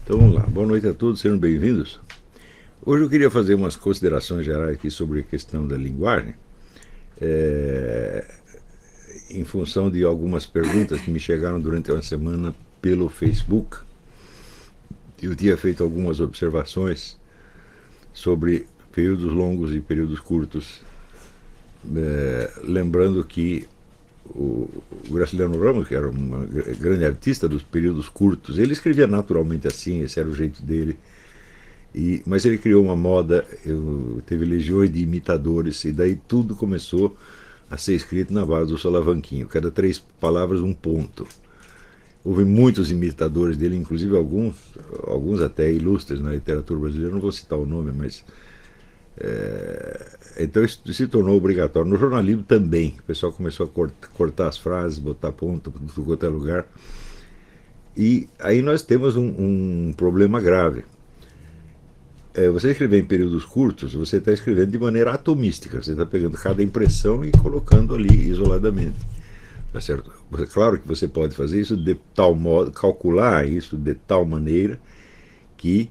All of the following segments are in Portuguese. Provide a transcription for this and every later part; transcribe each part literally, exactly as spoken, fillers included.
Então vamos lá, boa noite a todos, sejam bem-vindos. Hoje eu queria fazer umas considerações gerais aqui sobre a questão da linguagem, é, em função de algumas perguntas que me chegaram durante uma semana pelo Facebook. Eu tinha feito algumas observações sobre períodos longos e períodos curtos, é, lembrando que o, o Graciliano Ramos, que era um grande artista dos períodos curtos, ele escrevia naturalmente assim, esse era o jeito dele. E, mas ele criou uma moda, eu, teve legiões de imitadores, e daí tudo começou a ser escrito na base do solavanquinho. Cada três palavras, um ponto. Houve muitos imitadores dele, inclusive alguns, alguns até ilustres na literatura brasileira, não vou citar o nome, mas... É, então isso se tornou obrigatório. No jornalismo também, o pessoal começou a cortar, cortar as frases, botar ponto em tudo quanto é lugar. E aí nós temos um, um problema grave. É, você escrever em períodos curtos, você está escrevendo de maneira atomística. Você está pegando cada impressão e colocando ali isoladamente. Tá certo? Claro que você pode fazer isso de tal modo, calcular isso de tal maneira que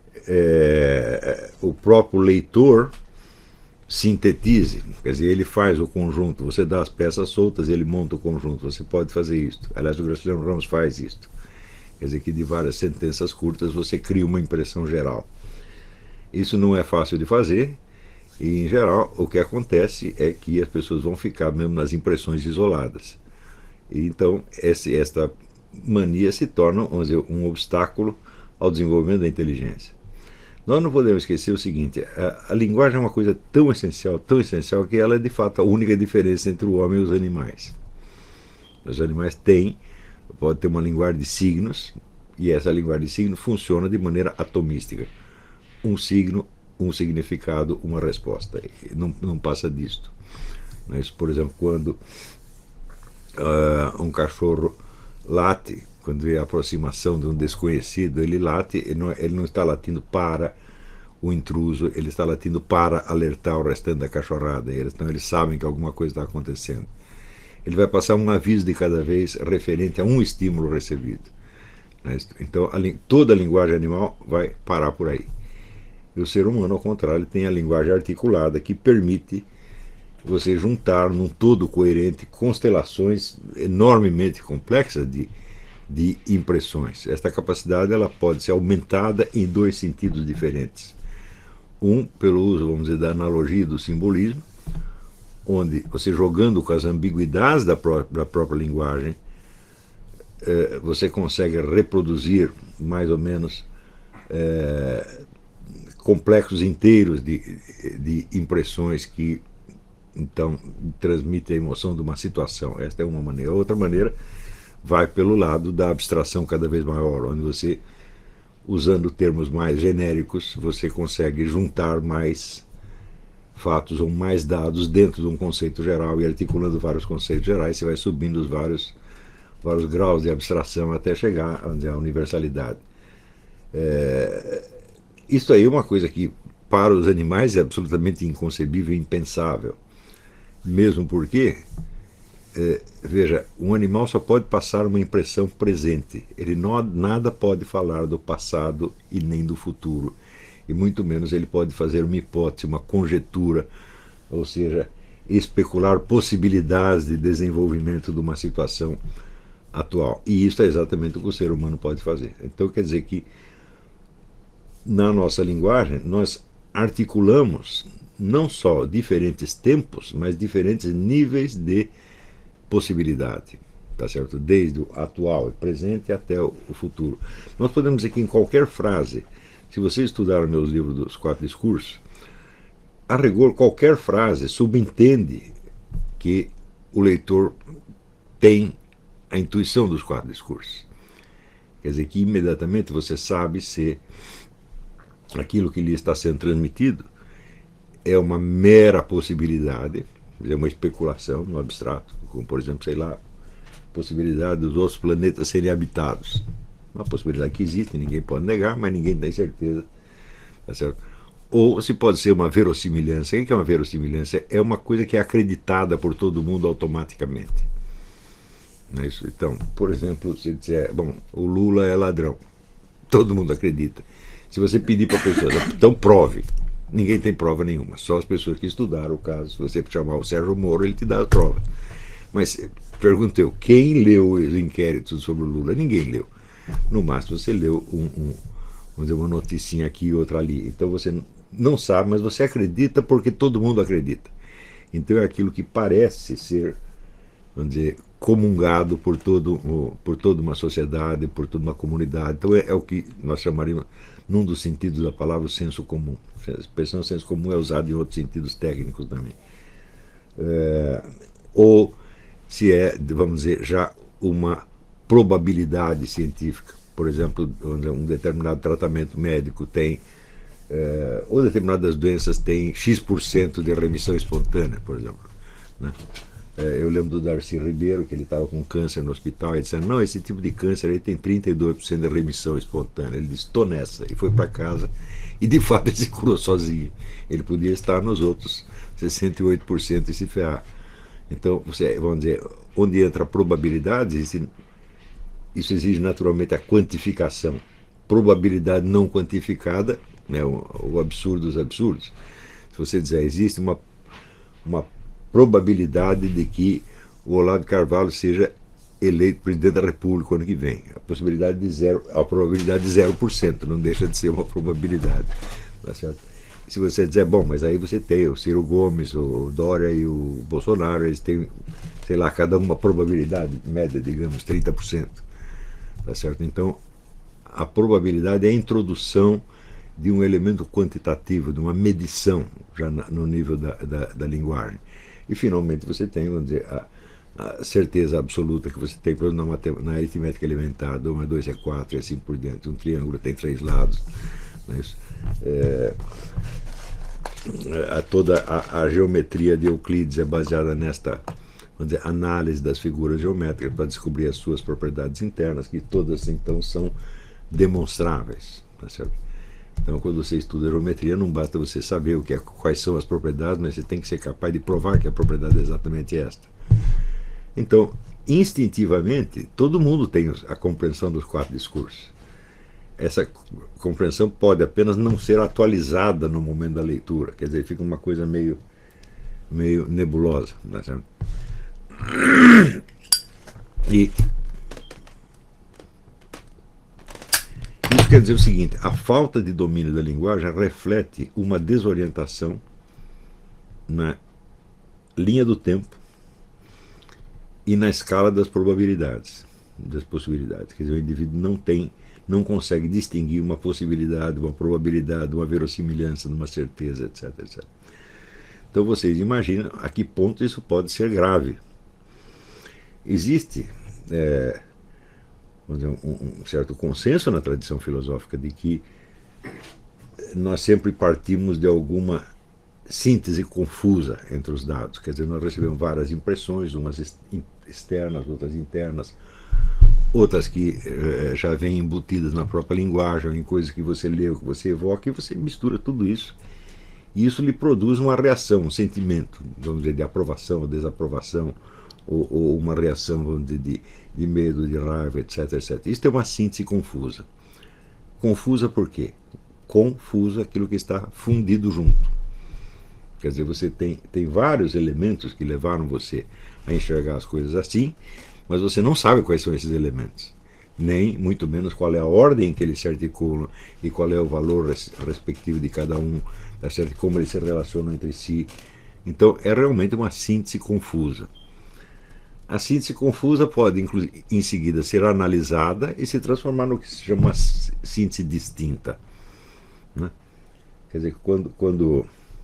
é, o próprio leitor sintetize. Quer dizer, ele faz o conjunto. Você dá as peças soltas, ele monta o conjunto. Você pode fazer isso. Aliás, o Graciliano Ramos faz isso. Quer dizer que de várias sentenças curtas você cria uma impressão geral. Isso não é fácil de fazer, e em geral o que acontece é que as pessoas vão ficar mesmo nas impressões isoladas. E, então esse, esta mania se torna, vamos dizer, um obstáculo ao desenvolvimento da inteligência. Nós não podemos esquecer o seguinte: a, a linguagem é uma coisa tão essencial, tão essencial, que ela é de fato a única diferença entre o homem e os animais. Os animais têm, pode ter uma linguagem de signos, e essa linguagem de signos funciona de maneira atomística. Um signo, um significado, uma resposta. Não, não passa disto. Mas, por exemplo, quando uh, um cachorro late, quando vê a aproximação de um desconhecido, ele late, ele não, ele não está latindo para o intruso, ele está latindo para alertar o restante da cachorrada. Então eles sabem que alguma coisa está acontecendo. Ele vai passar um aviso de cada vez referente a um estímulo recebido. Então a, toda a linguagem animal vai parar por aí. E o ser humano, ao contrário, tem a linguagem articulada que permite você juntar num todo coerente constelações enormemente complexas de, de impressões. Esta capacidade ela pode ser aumentada em dois sentidos diferentes. Um, pelo uso, vamos dizer, da analogia e do simbolismo, onde você, jogando com as ambiguidades da, pró da própria linguagem, eh, você consegue reproduzir mais ou menos eh, complexos inteiros de, de impressões que então transmitem a emoção de uma situação. Esta é uma maneira. Outra maneira vai pelo lado da abstração cada vez maior, onde você, usando termos mais genéricos, você consegue juntar mais fatos ou mais dados dentro de um conceito geral, e articulando vários conceitos gerais, você vai subindo os vários, vários graus de abstração até chegar à universalidade. É, Isso aí é uma coisa que, para os animais, é absolutamente inconcebível e impensável. Mesmo porque, é, veja, um animal só pode passar uma impressão presente. Ele não, nada pode falar do passado e nem do futuro. E muito menos ele pode fazer uma hipótese, uma conjetura, ou seja, especular possibilidades de desenvolvimento de uma situação atual. E isso é exatamente o que o ser humano pode fazer. Então quer dizer que, na nossa linguagem, nós articulamos não só diferentes tempos, mas diferentes níveis de possibilidade, tá certo? Desde o atual, presente, até o futuro. Nós podemos dizer que em qualquer frase, se você estudar meus livros dos quatro discursos, a rigor, qualquer frase subentende que o leitor tem a intuição dos quatro discursos. Quer dizer que imediatamente você sabe se aquilo que lhe está sendo transmitido é uma mera possibilidade, é uma especulação no abstrato, como, por exemplo, sei lá, a possibilidade dos outros planetas serem habitados. Uma possibilidade que existe, ninguém pode negar, mas ninguém tem certeza. Tá certo? Ou se pode ser uma verossimilhança. O que é uma verossimilhança? É uma coisa que é acreditada por todo mundo automaticamente. Não é isso? Então, por exemplo, se disser, bom, o Lula é ladrão. Todo mundo acredita. Se você pedir para a pessoa, então prove. Ninguém tem prova nenhuma, só as pessoas que estudaram o caso. Se você chamar o Sérgio Moro, ele te dá a prova. Mas, pergunto eu, quem leu os inquéritos sobre o Lula? Ninguém leu. No máximo, você leu um, um, vamos dizer, uma noticinha aqui e outra ali. Então, você não sabe, mas você acredita porque todo mundo acredita. Então, é aquilo que parece ser, vamos dizer, comungado por, todo, por toda uma sociedade, por toda uma comunidade. Então, é, é o que nós chamaríamos, num dos sentidos da palavra, o senso comum. A expressão senso comum é usada em outros sentidos técnicos também. É, ou se é, vamos dizer, já uma probabilidade científica. Por exemplo, um determinado tratamento médico tem, é, ou determinadas doenças têm X por cento de remissão espontânea, por exemplo. Né? É, eu lembro do Darcy Ribeiro, que ele estava com câncer no hospital, e disse, não, esse tipo de câncer aí tem trinta e dois por cento de remissão espontânea. Ele disse, estou nessa, e foi para casa. E de fato ele se curou sozinho. Ele podia estar nos outros sessenta e oito por cento e se ferrar. Então, você, vamos dizer, onde entra a probabilidade, existe, isso exige naturalmente a quantificação. Probabilidade não quantificada, né, o, o absurdo dos absurdos. Se você dizer, existe uma, uma probabilidade de que o Olavo de Carvalho seja eleito presidente da República ano que vem. A possibilidade de zero, a probabilidade de zero por cento, não deixa de ser uma probabilidade. Tá certo? Se você dizer, bom, mas aí você tem o Ciro Gomes, o Dória e o Bolsonaro, eles têm, sei lá, cada uma probabilidade média, digamos, trinta por cento. Tá certo? Então, a probabilidade é a introdução de um elemento quantitativo, de uma medição, já no nível da, da, da linguagem. E, finalmente, você tem, vamos dizer, a a certeza absoluta que você tem, por exemplo, na, na aritmética elementar, dois mais dois é quatro e assim por diante. Um triângulo tem três lados. Não é isso? É, a, toda a, a geometria de Euclides é baseada nesta, vamos dizer, análise das figuras geométricas para descobrir as suas propriedades internas, que todas, então, são demonstráveis. Tá certo? Então, quando você estuda geometria, não basta você saber o que é, quais são as propriedades, mas você tem que ser capaz de provar que a propriedade é exatamente esta. Então, instintivamente, todo mundo tem a compreensão dos quatro discursos. Essa compreensão pode apenas não ser atualizada no momento da leitura, quer dizer, fica uma coisa meio, meio nebulosa. Tá certo? E isso quer dizer o seguinte, a falta de domínio da linguagem reflete uma desorientação na linha do tempo e na escala das probabilidades, das possibilidades. Quer dizer, o indivíduo não tem, não consegue distinguir uma possibilidade, uma probabilidade, uma verossimilhança, uma certeza, etc, etcétera. Então vocês imaginam a que ponto isso pode ser grave. Existe é, vamos dizer, um, um certo consenso na tradição filosófica de que nós sempre partimos de alguma síntese confusa entre os dados. Quer dizer, nós recebemos várias impressões, umas externas, outras internas, outras que eh, já vêm embutidas na própria linguagem, em coisas que você leu, que você evoca, e você mistura tudo isso. E isso lhe produz uma reação, um sentimento, vamos dizer, de aprovação ou desaprovação, ou, ou uma reação, vamos dizer, de, de medo, de raiva, etc, etcétera. Isso é uma síntese confusa. Confusa por quê? Confusa aquilo que está fundido junto. Quer dizer, você tem, tem vários elementos que levaram você a enxergar as coisas assim, mas você não sabe quais são esses elementos, nem muito menos qual é a ordem em que eles se articulam e qual é o valor respectivo de cada um, tá certo? Como eles se relacionam entre si. Então, é realmente uma síntese confusa. A síntese confusa pode, em seguida, ser analisada e se transformar no que se chama síntese distinta. Né? Quer dizer, quando... quando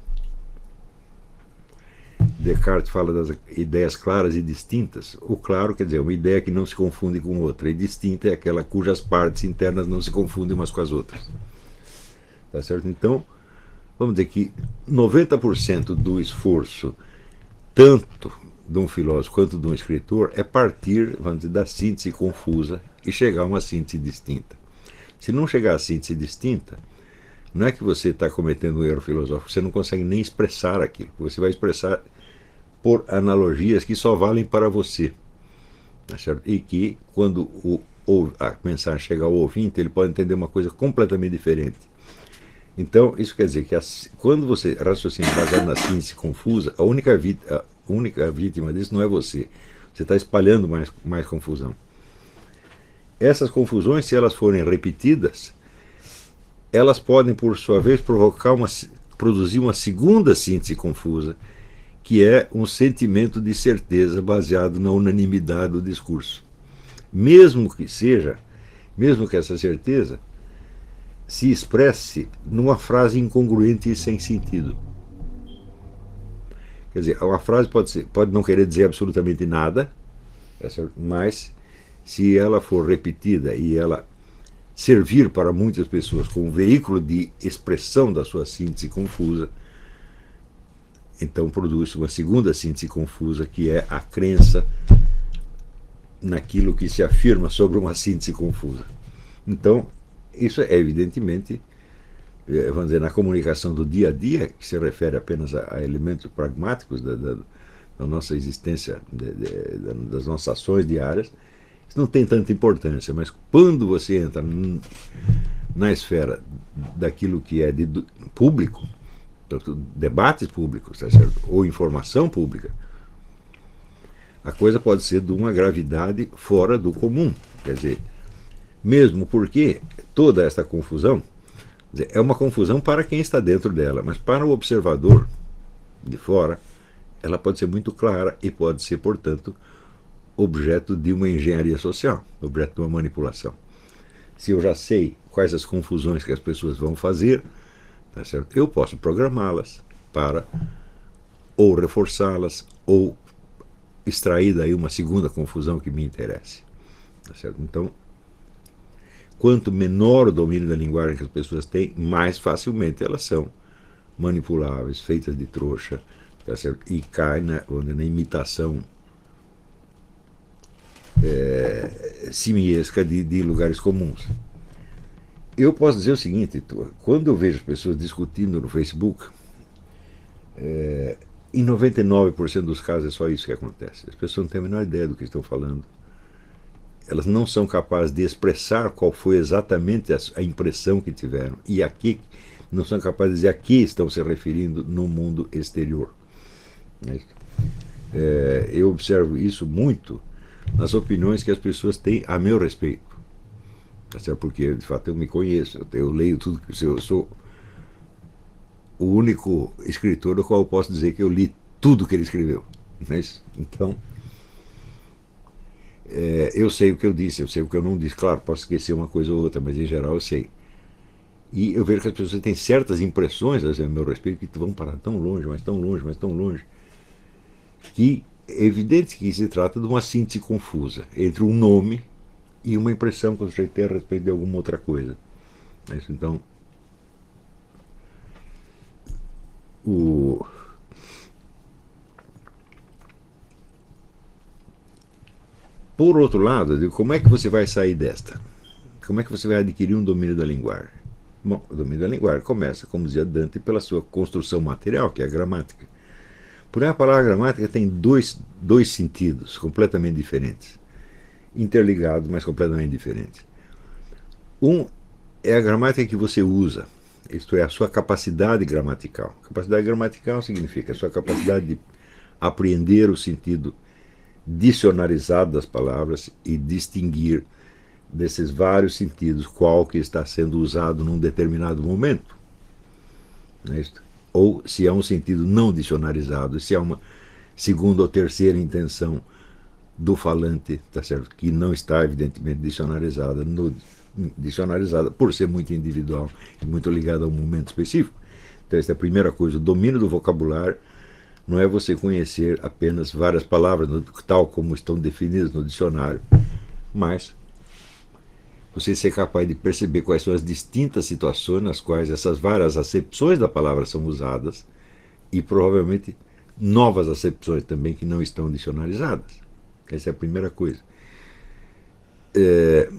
Descartes fala das ideias claras e distintas. O claro quer dizer uma ideia que não se confunde com outra, e distinta é aquela cujas partes internas não se confundem umas com as outras. Tá certo? Então, vamos dizer que noventa por cento do esforço, tanto de um filósofo quanto de um escritor, é partir, vamos dizer, da síntese confusa e chegar a uma síntese distinta. Se não chegar a síntese distinta, não é que você está cometendo um erro filosófico, você não consegue nem expressar aquilo. Você vai expressar por analogias que só valem para você. Tá certo? E que, quando o a mensagem chega ao ouvinte, ele pode entender uma coisa completamente diferente. Então, isso quer dizer que as, quando você raciocina baseado na síntese confusa, a única, vi, a única vítima disso não é você. Você está espalhando mais, mais confusão. Essas confusões, se elas forem repetidas, elas podem, por sua vez, provocar uma, produzir uma segunda síntese confusa, que é um sentimento de certeza baseado na unanimidade do discurso. Mesmo que seja, mesmo que essa certeza se expresse numa frase incongruente e sem sentido. Quer dizer, uma frase pode, ser, pode não querer dizer absolutamente nada, mas se ela for repetida e ela servir para muitas pessoas como veículo de expressão da sua síntese confusa, então produz uma segunda síntese confusa, que é a crença naquilo que se afirma sobre uma síntese confusa. Então, isso é evidentemente, vamos dizer, na comunicação do dia a dia, que se refere apenas a, a elementos pragmáticos da, da, da nossa existência, de, de, das nossas ações diárias, isso não tem tanta importância, mas quando você entra na esfera daquilo que é de público, debates públicos, tá certo? Ou informação pública, a coisa pode ser de uma gravidade fora do comum. Quer dizer, mesmo porque toda esta confusão é uma confusão para quem está dentro dela, mas para o observador de fora, ela pode ser muito clara e pode ser, portanto, objeto de uma engenharia social, objeto de uma manipulação. Se eu já sei quais as confusões que as pessoas vão fazer, tá certo? Eu posso programá-las para ou reforçá-las ou extrair daí uma segunda confusão que me interesse. Tá certo? Então, quanto menor o domínio da linguagem que as pessoas têm, mais facilmente elas são manipuláveis, feitas de trouxa, tá certo? E caem na, na imitação é, simiesca de, de lugares comuns. Eu posso dizer o seguinte, quando eu vejo as pessoas discutindo no Facebook, é, em noventa e nove por cento dos casos é só isso que acontece. As pessoas não têm a menor ideia do que estão falando. Elas não são capazes de expressar qual foi exatamente a, a impressão que tiveram. E aqui não são capazes de dizer a que estão se referindo no mundo exterior. É, eu observo isso muito nas opiniões que as pessoas têm a meu respeito. Porque, de fato, eu me conheço. Eu leio tudo. Eu sou o único escritor do qual eu posso dizer que eu li tudo que ele escreveu. Então, é, eu sei o que eu disse, eu sei o que eu não disse. Claro, posso esquecer uma coisa ou outra, mas em geral eu sei. E eu vejo que as pessoas têm certas impressões a meu respeito que vão parar tão longe, mas tão longe, mas tão longe, que é evidente que se trata de uma síntese confusa entre um nome e uma impressão que o sujeito tem a respeito de alguma outra coisa. Então, o... por outro lado, eu digo, como é que você vai sair desta? Como é que você vai adquirir um domínio da linguagem? Bom, o domínio da linguagem começa, como dizia Dante, pela sua construção material, que é a gramática. Porém, a palavra gramática tem dois, dois sentidos completamente diferentes, interligados, mas completamente diferentes. Um é a gramática que você usa, isto é, a sua capacidade gramatical. Capacidade gramatical significa a sua capacidade de apreender o sentido dicionarizado das palavras e distinguir desses vários sentidos qual que está sendo usado num determinado momento. Não é isso? Ou se é um sentido não dicionarizado, se é uma segunda ou terceira intenção do falante, tá certo? Que não está evidentemente dicionarizada, no, dicionarizada por ser muito individual e muito ligada a um momento específico. Então essa é a primeira coisa, o domínio do vocabulário não é você conhecer apenas várias palavras, tal como estão definidas no dicionário, mas você ser capaz de perceber quais são as distintas situações nas quais essas várias acepções da palavra são usadas e provavelmente novas acepções também que não estão dicionarizadas. Essa é a primeira coisa. É...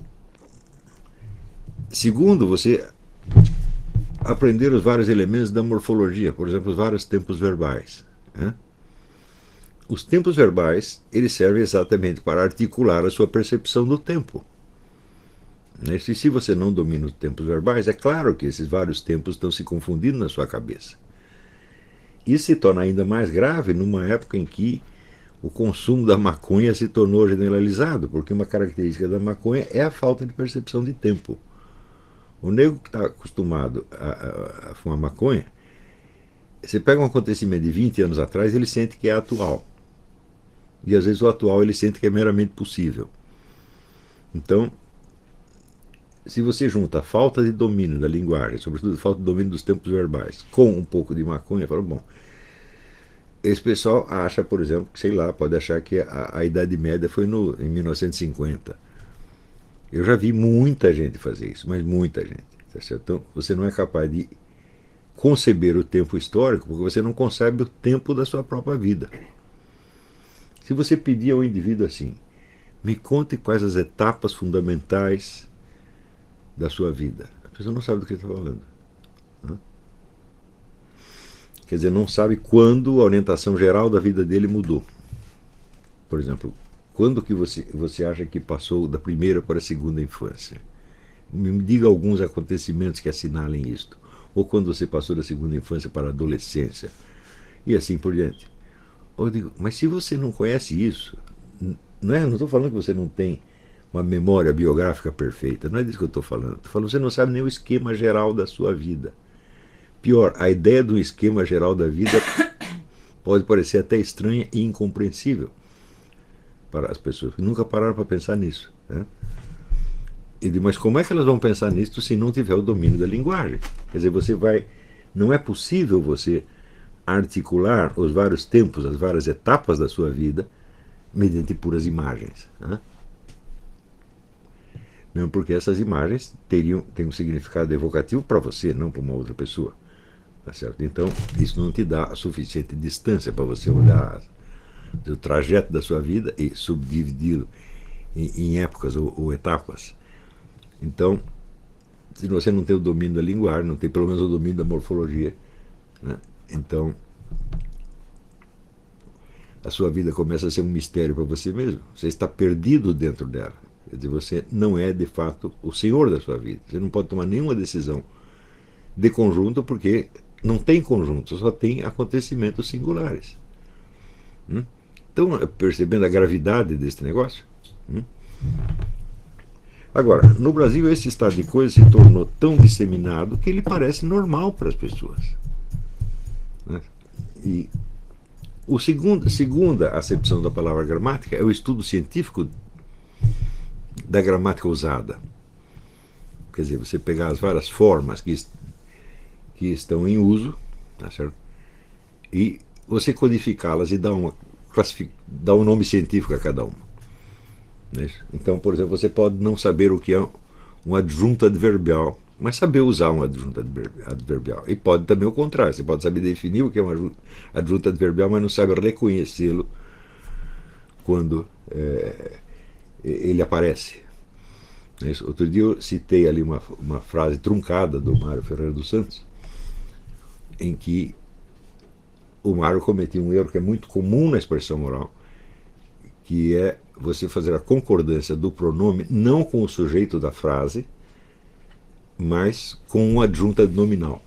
Segundo, você aprender os vários elementos da morfologia, por exemplo, os vários tempos verbais, né? os tempos verbais, eles servem exatamente para articular a sua percepção do tempo. E se você não domina os tempos verbais, é claro que esses vários tempos estão se confundindo na sua cabeça. Isso se torna ainda mais grave numa época em que o consumo da maconha se tornou generalizado, porque uma característica da maconha é a falta de percepção de tempo. O nego que está acostumado a, a, a fumar maconha, você pega um acontecimento de vinte anos atrás, ele sente que é atual. E às vezes o atual ele sente que é meramente possível. Então, se você junta a falta de domínio da linguagem, sobretudo a falta de domínio dos tempos verbais, com um pouco de maconha, fala, bom, esse pessoal acha, por exemplo, que, sei lá, pode achar que a, a Idade Média foi no, em mil novecentos e cinquenta. Eu já vi muita gente fazer isso, mas muita gente. Tá certo? Então, você não é capaz de conceber o tempo histórico porque você não concebe o tempo da sua própria vida. Se você pedir ao indivíduo assim, me conte quais as etapas fundamentais da sua vida, a pessoa não sabe do que está falando. Quer dizer, não sabe quando a orientação geral da vida dele mudou. Por exemplo, quando que você, você acha que passou da primeira para a segunda infância? Me diga alguns acontecimentos que assinalem isto. Ou quando você passou da segunda infância para a adolescência. E assim por diante. Eu digo, mas se você não conhece isso, não é, não estou falando que você não tem uma memória biográfica perfeita, não é disso que eu estou falando. Estou falando que você não sabe nem o esquema geral da sua vida. Pior, a ideia do esquema geral da vida pode parecer até estranha e incompreensível para as pessoas que nunca pararam para pensar nisso. Né? E digo, mas como é que elas vão pensar nisso se não tiver o domínio da linguagem? Quer dizer, você vai. Não é possível você articular os vários tempos, as várias etapas da sua vida mediante puras imagens. Né? Mesmo porque essas imagens teriam, têm um significado evocativo para você, não para uma outra pessoa. Tá certo? Então, isso não te dá a suficiente distância para você olhar o trajeto da sua vida e subdividi-lo em, em épocas ou, ou etapas. Então, se você não tem o domínio da linguagem, não tem pelo menos o domínio da morfologia, né? Então a sua vida começa a ser um mistério para você mesmo. Você está perdido dentro dela. Quer dizer, você não é de fato o senhor da sua vida. Você não pode tomar nenhuma decisão de conjunto porque não tem conjunto, só tem acontecimentos singulares. Hum? Então, percebendo a gravidade desse negócio. Hum? Agora, no Brasil, esse estado de coisas se tornou tão disseminado que ele parece normal para as pessoas. Né? E o segundo, segunda acepção da palavra gramática é o estudo científico da gramática usada. Quer dizer, você pegar as várias formas que, que estão em uso, tá certo? E você codificá-las e dar, uma, dar um nome científico a cada uma. Então, por exemplo, você pode não saber o que é um adjunto adverbial, mas saber usar um adjunto adverbial. E pode também o contrário, você pode saber definir o que é um adjunto adverbial, mas não sabe reconhecê-lo quando é, ele aparece. Outro dia eu citei ali uma, uma frase truncada do Mário Ferreira dos Santos, em que o Mário cometia um erro que é muito comum na expressão oral, que é você fazer a concordância do pronome não com o sujeito da frase, mas com um adjunto nominal.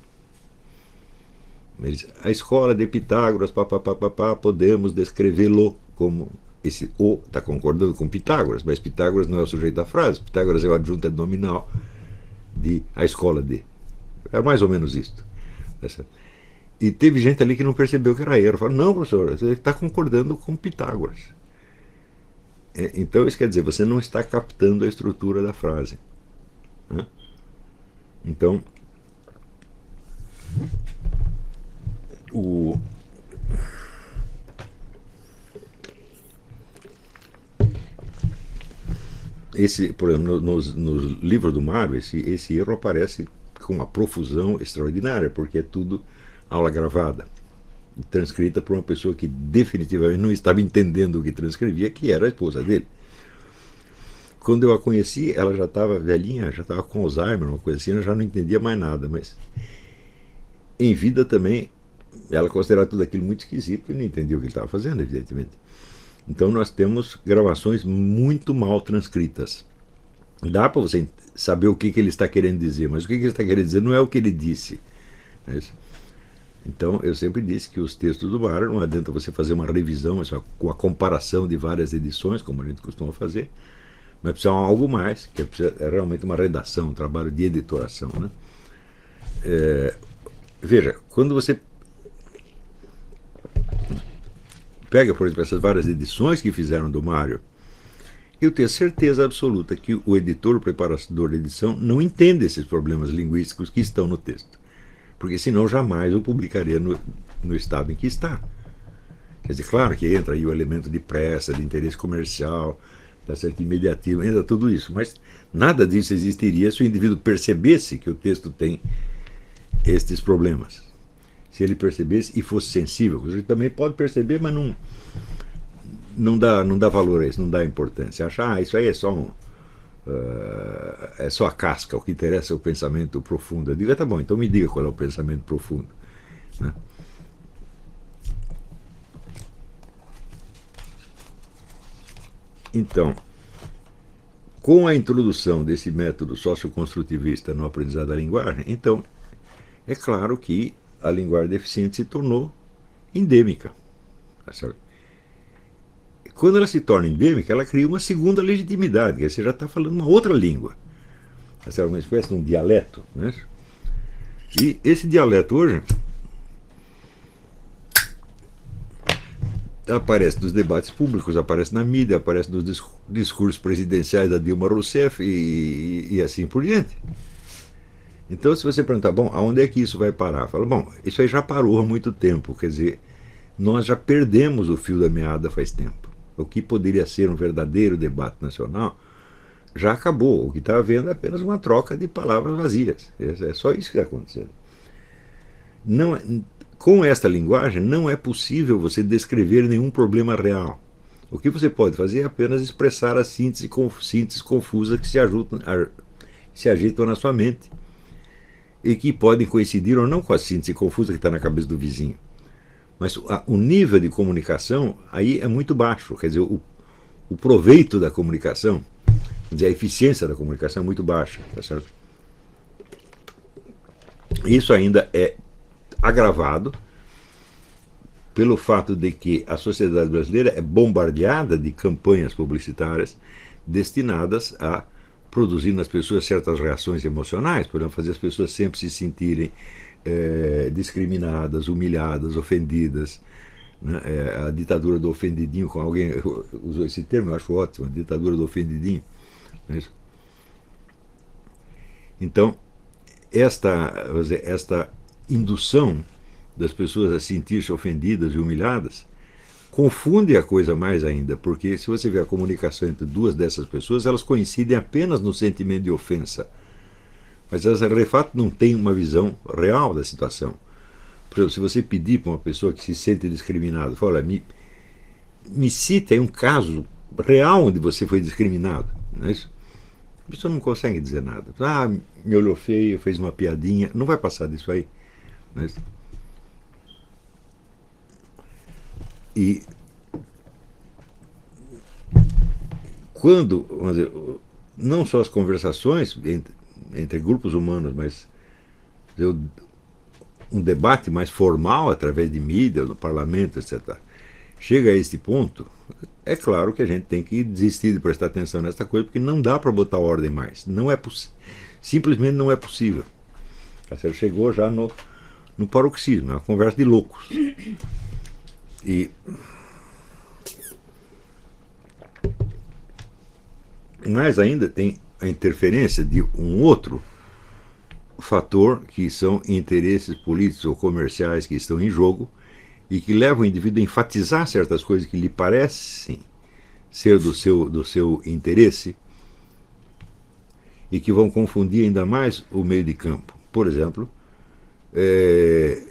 A escola de Pitágoras, papapá, podemos descrevê-lo como... Esse o está concordando com Pitágoras, mas Pitágoras não é o sujeito da frase, Pitágoras é o adjunto nominal de a escola de. É mais ou menos isto. E teve gente ali que não percebeu que era erro. Falou, não, professor, você está concordando com Pitágoras. É, então isso quer dizer, você não está captando a estrutura da frase. Né? Então, o... Esse, por exemplo, nos, nos livros do Mário, esse, esse erro aparece com uma profusão extraordinária, porque é tudo aula gravada, transcrita por uma pessoa que definitivamente não estava entendendo o que transcrevia, que era a esposa dele. Quando eu a conheci, ela já estava velhinha, já estava com Alzheimer, uma coisa assim, eu já não entendia mais nada, mas em vida também ela considerava tudo aquilo muito esquisito e não entendia o que ele estava fazendo, evidentemente. Então nós temos gravações muito mal transcritas. Dá para você saber o que, que ele está querendo dizer, mas o que, que ele está querendo dizer não é o que ele disse. É isso. Então, eu sempre disse que os textos do Bahar não adianta você fazer uma revisão, com a comparação de várias edições, como a gente costuma fazer, mas precisa de algo mais, que é realmente uma redação, um trabalho de editoração. Né? É, veja, quando você pega, por exemplo, essas várias edições que fizeram do Mário, eu tenho certeza absoluta que o editor, o preparador da edição, não entende esses problemas linguísticos que estão no texto. Porque senão jamais o publicaria no, no estado em que está. Quer dizer, claro que entra aí o elemento de pressa, de interesse comercial, tá certo, imediatismo, entra tudo isso, mas nada disso existiria se o indivíduo percebesse que o texto tem estes problemas. Se ele percebesse e fosse sensível, ele também pode perceber, mas não, não, dá, não dá valor a isso, não dá importância. Achar, ah, isso aí é só um, Uh, é só a casca, o que interessa é o pensamento profundo. Eu digo, tá bom, então me diga qual é o pensamento profundo. Né? Então, com a introdução desse método socioconstrutivista no aprendizado da linguagem, então, é claro que a linguagem deficiente se tornou endêmica. Quando ela se torna endêmica, ela cria uma segunda legitimidade, que você já está falando uma outra língua. Essa é uma espécie de um dialeto. Né? E esse dialeto hoje aparece nos debates públicos, aparece na mídia, aparece nos discursos presidenciais da Dilma Rousseff e, e, e assim por diante. Então, se você perguntar, bom, aonde é que isso vai parar? Fala, bom, isso aí já parou há muito tempo, quer dizer, nós já perdemos o fio da meada faz tempo. O que poderia ser um verdadeiro debate nacional já acabou. O que está havendo é apenas uma troca de palavras vazias. É só isso que está acontecendo. Não, com esta linguagem, não é possível você descrever nenhum problema real. O que você pode fazer é apenas expressar as sínteses, sínteses confusas que se, ajutam, se agitam na sua mente e que podem coincidir ou não com a síntese confusa que está na cabeça do vizinho. Mas a, o nível de comunicação aí é muito baixo. Quer dizer, o, o proveito da comunicação, quer dizer, a eficiência da comunicação é muito baixa. Tá certo? Isso ainda é agravado pelo fato de que a sociedade brasileira é bombardeada de campanhas publicitárias destinadas a produzir nas pessoas certas reações emocionais, por exemplo, fazer as pessoas sempre se sentirem é, discriminadas, humilhadas, ofendidas. Né? É, a ditadura do ofendidinho, com alguém usou esse termo, eu acho ótimo, a ditadura do ofendidinho. Não é isso? Então, esta, dizer, esta indução das pessoas a sentir-se ofendidas e humilhadas confunde a coisa mais ainda, porque se você vê a comunicação entre duas dessas pessoas, elas coincidem apenas no sentimento de ofensa, mas elas de fato não têm uma visão real da situação. Por exemplo, se você pedir para uma pessoa que se sente discriminada, fala, me, me cite aí um caso real onde você foi discriminado, não é isso? A pessoa não consegue dizer nada. Ah, me olhou feio, fez uma piadinha, não vai passar disso aí. Não é isso? E quando, vamos dizer, não só as conversações entre, entre grupos humanos, mas dizer, um debate mais formal através de mídia, no parlamento, etcétera, chega a este ponto, é claro que a gente tem que desistir de prestar atenção nessa coisa, porque não dá para botar ordem mais. Não é simplesmente não é possível. Você chegou já no, no paroxismo, é uma conversa de loucos. E mais ainda tem a interferência de um outro fator, que são interesses políticos ou comerciais que estão em jogo e que levam o indivíduo a enfatizar certas coisas que lhe parecem ser do seu, do seu interesse e que vão confundir ainda mais o meio de campo. Por exemplo, é,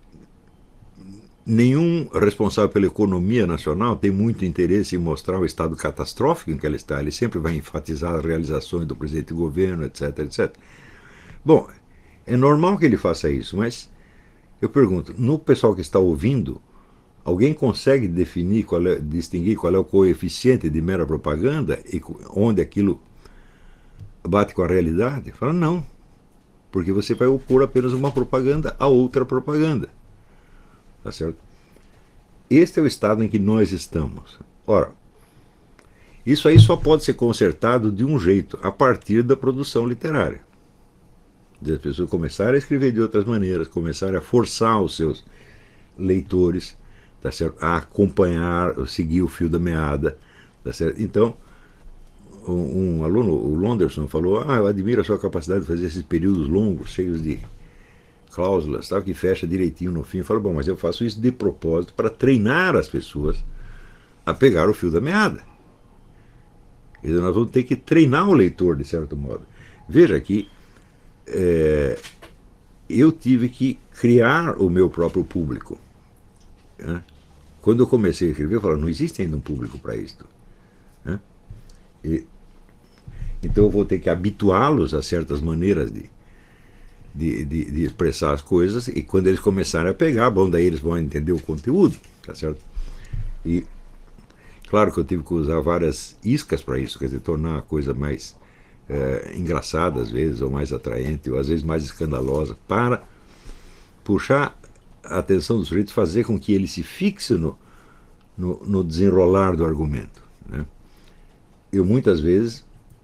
nenhum responsável pela economia nacional tem muito interesse em mostrar o estado catastrófico em que ela está. Ele sempre vai enfatizar as realizações do presidente do governo, etc, etcétera. Bom, é normal que ele faça isso, mas Eu pergunto, no pessoal que está ouvindo, alguém consegue definir, qual é, distinguir qual é o coeficiente de mera propaganda e onde aquilo bate com a realidade? Fala, não, porque você vai opor apenas uma propaganda a outra propaganda. Tá certo? Este é o estado em que nós estamos. Ora, isso aí só pode ser consertado de um jeito, a partir da produção literária. As pessoas começarem a escrever de outras maneiras, começarem a forçar os seus leitores, tá certo? A acompanhar, a seguir o fio da meada. Tá certo? Então, um, um aluno, o Londerson, falou, ah, eu admiro a sua capacidade de fazer esses períodos longos, cheios de cláusulas, tal, que fecha direitinho no fim. Eu falo, bom, mas eu faço isso de propósito para treinar as pessoas a pegar o fio da meada. Quer dizer, nós vamos ter que treinar o leitor, de certo modo. Veja que é, eu tive que criar o meu próprio público. Né? Quando eu comecei a escrever, eu falei, não existe ainda um público para isto. Né? E, então eu vou ter que habituá-los a certas maneiras de, de, de, de expressar as coisas, e quando eles começarem a pegar, bom, daí eles vão entender o conteúdo, tá certo? E claro que eu tive que usar várias iscas para isso, quer dizer, tornar a coisa mais é, engraçada às vezes, ou mais atraente, ou às vezes mais escandalosa, para puxar a atenção dos sujeitos, fazer com que ele se fixe no, no, no desenrolar do argumento. Né? Eu muitas vezes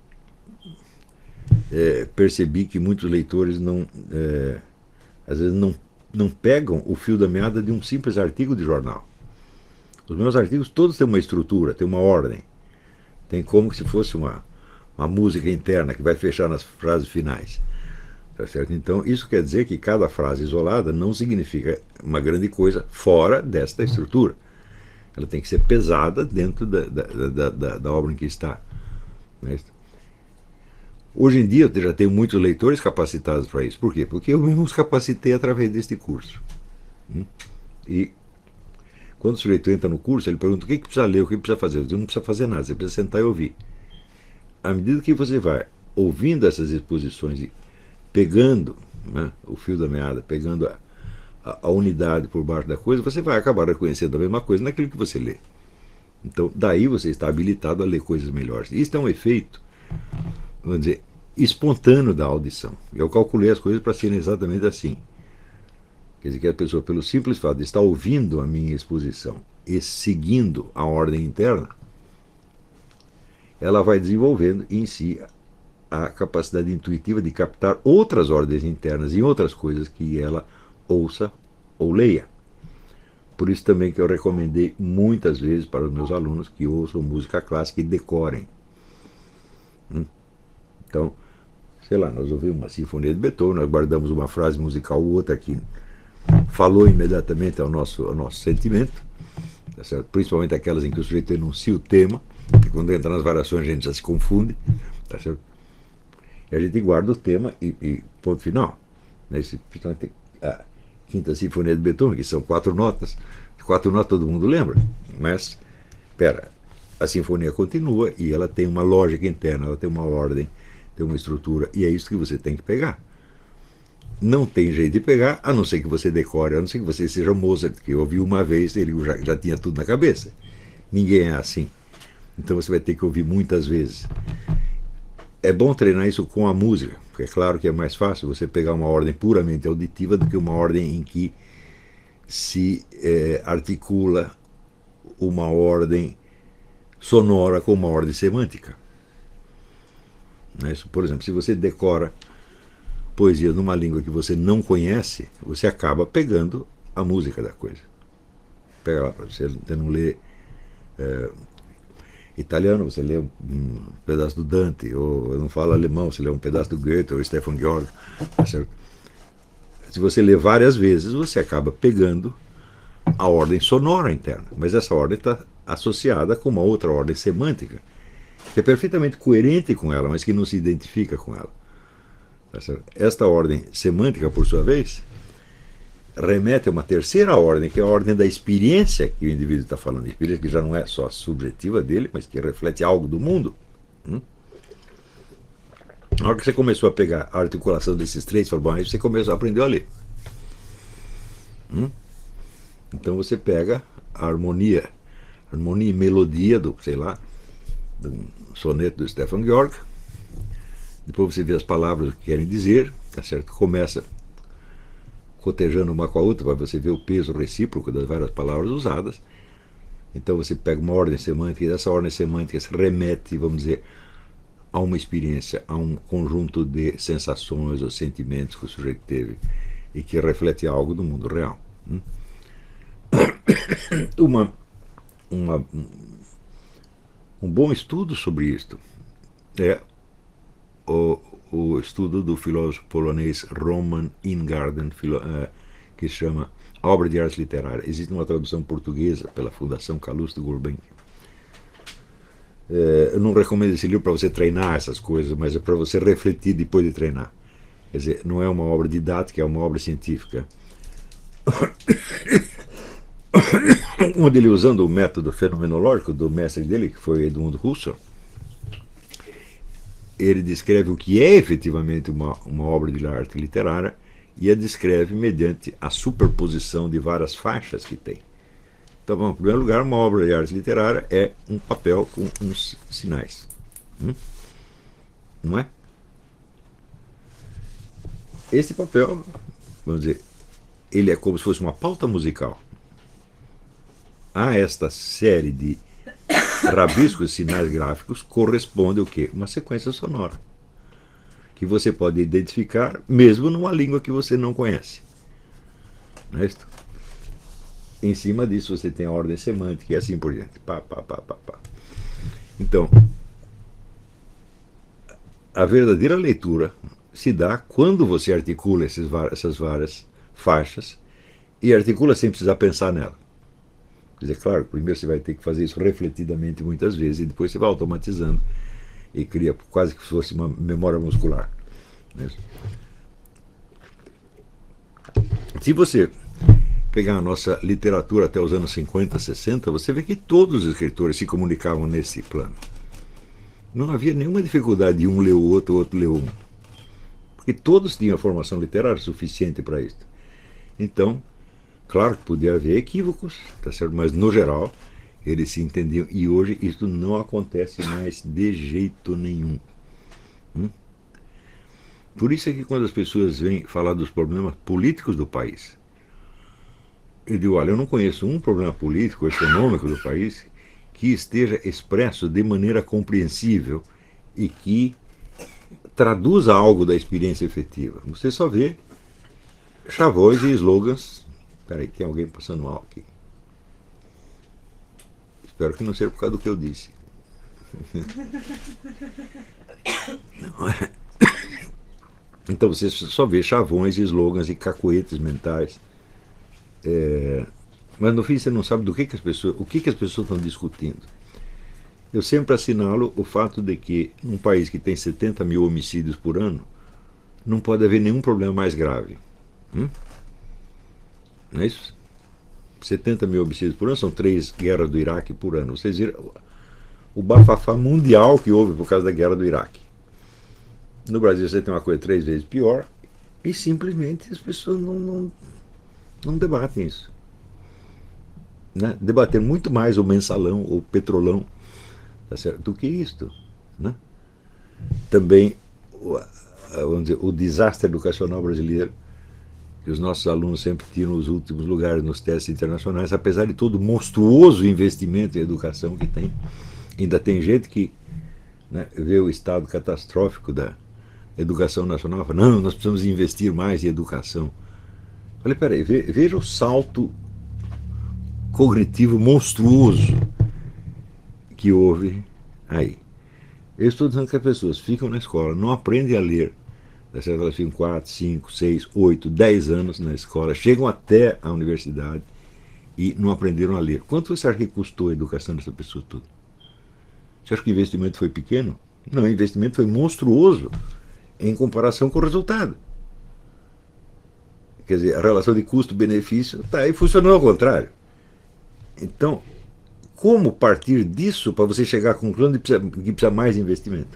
é, percebi que muitos leitores não, é, às vezes não, não pegam o fio da meada de um simples artigo de jornal. Os meus artigos todos têm uma estrutura, têm uma ordem. Tem como se fosse uma, uma música interna que vai fechar nas frases finais. Tá certo? Então, isso quer dizer que cada frase isolada não significa uma grande coisa fora desta estrutura. Ela tem que ser pesada dentro da, da, da, da, da obra em que está. Né? Hoje em dia, eu já tenho muitos leitores capacitados para isso. Por quê? Porque eu mesmo os capacitei através deste curso. E quando o sujeito entra no curso, ele pergunta o que, que precisa ler, o que precisa fazer. Eu digo, não precisa fazer nada, você precisa sentar e ouvir. À medida que você vai ouvindo essas exposições e pegando, né, o fio da meada, pegando a, a, a unidade por baixo da coisa, você vai acabar reconhecendo a mesma coisa naquilo que você lê. Então, daí você está habilitado a ler coisas melhores. Isso é um efeito, vamos dizer, espontâneo da audição. Eu calculei as coisas para serem exatamente assim. Quer dizer, que a pessoa, pelo simples fato de estar ouvindo a minha exposição e seguindo a ordem interna, ela vai desenvolvendo em si a capacidade intuitiva de captar outras ordens internas em outras coisas que ela ouça ou leia. Por isso também que eu recomendei muitas vezes para os meus alunos que ouçam música clássica e decorem. Então, sei lá, nós ouvimos uma sinfonia de Beethoven, nós guardamos uma frase musical ou outra que falou imediatamente ao nosso, ao nosso sentimento, tá certo? Principalmente aquelas em que o sujeito enuncia o tema, que quando entra nas variações a gente já se confunde, tá certo? E a gente guarda o tema e, e ponto final. Nesse, a Quinta Sinfonia de Beethoven, que são quatro notas, quatro notas todo mundo lembra, mas, espera, a sinfonia continua e ela tem uma lógica interna, ela tem uma ordem, tem uma estrutura, e é isso que você tem que pegar. Não tem jeito de pegar, a não ser que você decore, a não ser que você seja Mozart, que ouviu uma vez, ele já, já tinha tudo na cabeça. Ninguém é assim. Então você vai ter que ouvir muitas vezes. É bom treinar isso com a música, porque é claro que é mais fácil você pegar uma ordem puramente auditiva do que uma ordem em que se é, articula uma ordem sonora com uma ordem semântica. Por exemplo, se você decora poesia numa língua que você não conhece, você acaba pegando a música da coisa. Pega lá, você, você não lê é, italiano, você lê um, um pedaço do Dante, ou não fala alemão, você lê um pedaço do Goethe ou Stefan Georg. Tá certo? Se você lê várias vezes, você acaba pegando a ordem sonora interna, mas essa ordem está associada com uma outra ordem semântica, que é perfeitamente coerente com ela, mas que não se identifica com ela. Esta ordem semântica, por sua vez, remete a uma terceira ordem, que é a ordem da experiência que o indivíduo está falando. Experiência que já não é só subjetiva dele, mas que reflete algo do mundo. Na hora que você começou a pegar a articulação desses três, falou, bom, aí você começou a aprender a ler. Hum? Então você pega a harmonia, harmonia e melodia do, sei lá, do soneto do Stefan Georg, depois você vê as palavras que querem dizer, tá certo? Começa cotejando uma com a outra, para você ver o peso recíproco das várias palavras usadas. Então você pega uma ordem semântica, e dessa ordem semântica se remete, vamos dizer, a uma experiência, a um conjunto de sensações ou sentimentos que o sujeito teve e que reflete algo do mundo real. Uma, uma, um bom estudo sobre isto é o, o estudo do filósofo polonês Roman Ingarden, que se chama A Obra de Arte Literária. Existe uma tradução portuguesa pela Fundação Calouste Gulbenkian. É, eu não recomendo esse livro para você treinar essas coisas, mas é para você refletir depois de treinar. Quer dizer, não é uma obra didática, é uma obra científica. Onde ele, usando o método fenomenológico do mestre dele, que foi Edmund Husserl, ele descreve o que é efetivamente uma, uma obra de arte literária e a descreve mediante a superposição de várias faixas que tem. Então, bom, em primeiro lugar, uma obra de arte literária é um papel com uns sinais. Hum? Não é? Esse papel, vamos dizer, ele é como se fosse uma pauta musical. A esta série de rabiscos e sinais gráficos corresponde o quê? Uma sequência sonora, que você pode identificar mesmo numa língua que você não conhece. Não é isso? Em cima disso você tem a ordem semântica e assim por diante. Pá, pá, pá, pá, pá. Então, a verdadeira leitura se dá quando você articula esses, essas várias faixas e articula sem precisar pensar nela. Quer dizer, claro, primeiro você vai ter que fazer isso refletidamente muitas vezes e depois você vai automatizando e cria quase que fosse uma memória muscular. Se você pegar a nossa literatura até os anos cinquenta, sessenta, você vê que todos os escritores se comunicavam nesse plano. Não havia nenhuma dificuldade de um ler o outro, o outro ler um. Porque todos tinham formação literária suficiente para isso. Então, claro que podia haver equívocos, tá certo? Mas no geral eles se entendiam. E hoje isso não acontece mais de jeito nenhum. Hum? Por isso é que quando as pessoas vêm falar dos problemas políticos do país, eu digo, olha, eu não conheço um problema político, econômico do país que esteja expresso de maneira compreensível e que traduza algo da experiência efetiva. Você só vê chavões e slogans. Espera aí, tem alguém passando mal aqui. Espero que não seja por causa do que eu disse. Então você só vê chavões e slogans e cacoetes mentais. É, mas no fim você não sabe do que, que as pessoas, o que, que as pessoas estão discutindo. Eu sempre assinalo o fato de que num país que tem setenta mil homicídios por ano, não pode haver nenhum problema mais grave. Hum? Não é isso? setenta mil homicídios por ano, são três guerras do Iraque por ano. Vocês viram o bafafá mundial que houve por causa da guerra do Iraque. No Brasil você tem uma coisa três vezes pior e simplesmente as pessoas não, não, não debatem isso. Né? Debater muito mais o mensalão, o petrolão, tá certo? Do que isto. Né? Também o, vamos dizer, o desastre educacional brasileiro, que os nossos alunos sempre tiram os últimos lugares nos testes internacionais, apesar de todo o monstruoso investimento em educação que tem. Ainda tem gente que, né, vê o estado catastrófico da educação nacional e fala, não, nós precisamos investir mais em educação. Eu falei, peraí, veja o salto cognitivo monstruoso que houve aí. Eu estou dizendo que as pessoas ficam na escola, não aprendem a ler. Elas ficam quatro, cinco, seis, oito, dez anos na escola, chegam até a universidade e não aprenderam a ler. Quanto você acha que custou a educação dessa pessoa toda? Você acha que o investimento foi pequeno? Não, o investimento foi monstruoso em comparação com o resultado. Quer dizer, a relação de custo-benefício está aí funcionando ao contrário. Então, como partir disso para você chegar à conclusão de que precisa, que precisa mais investimento?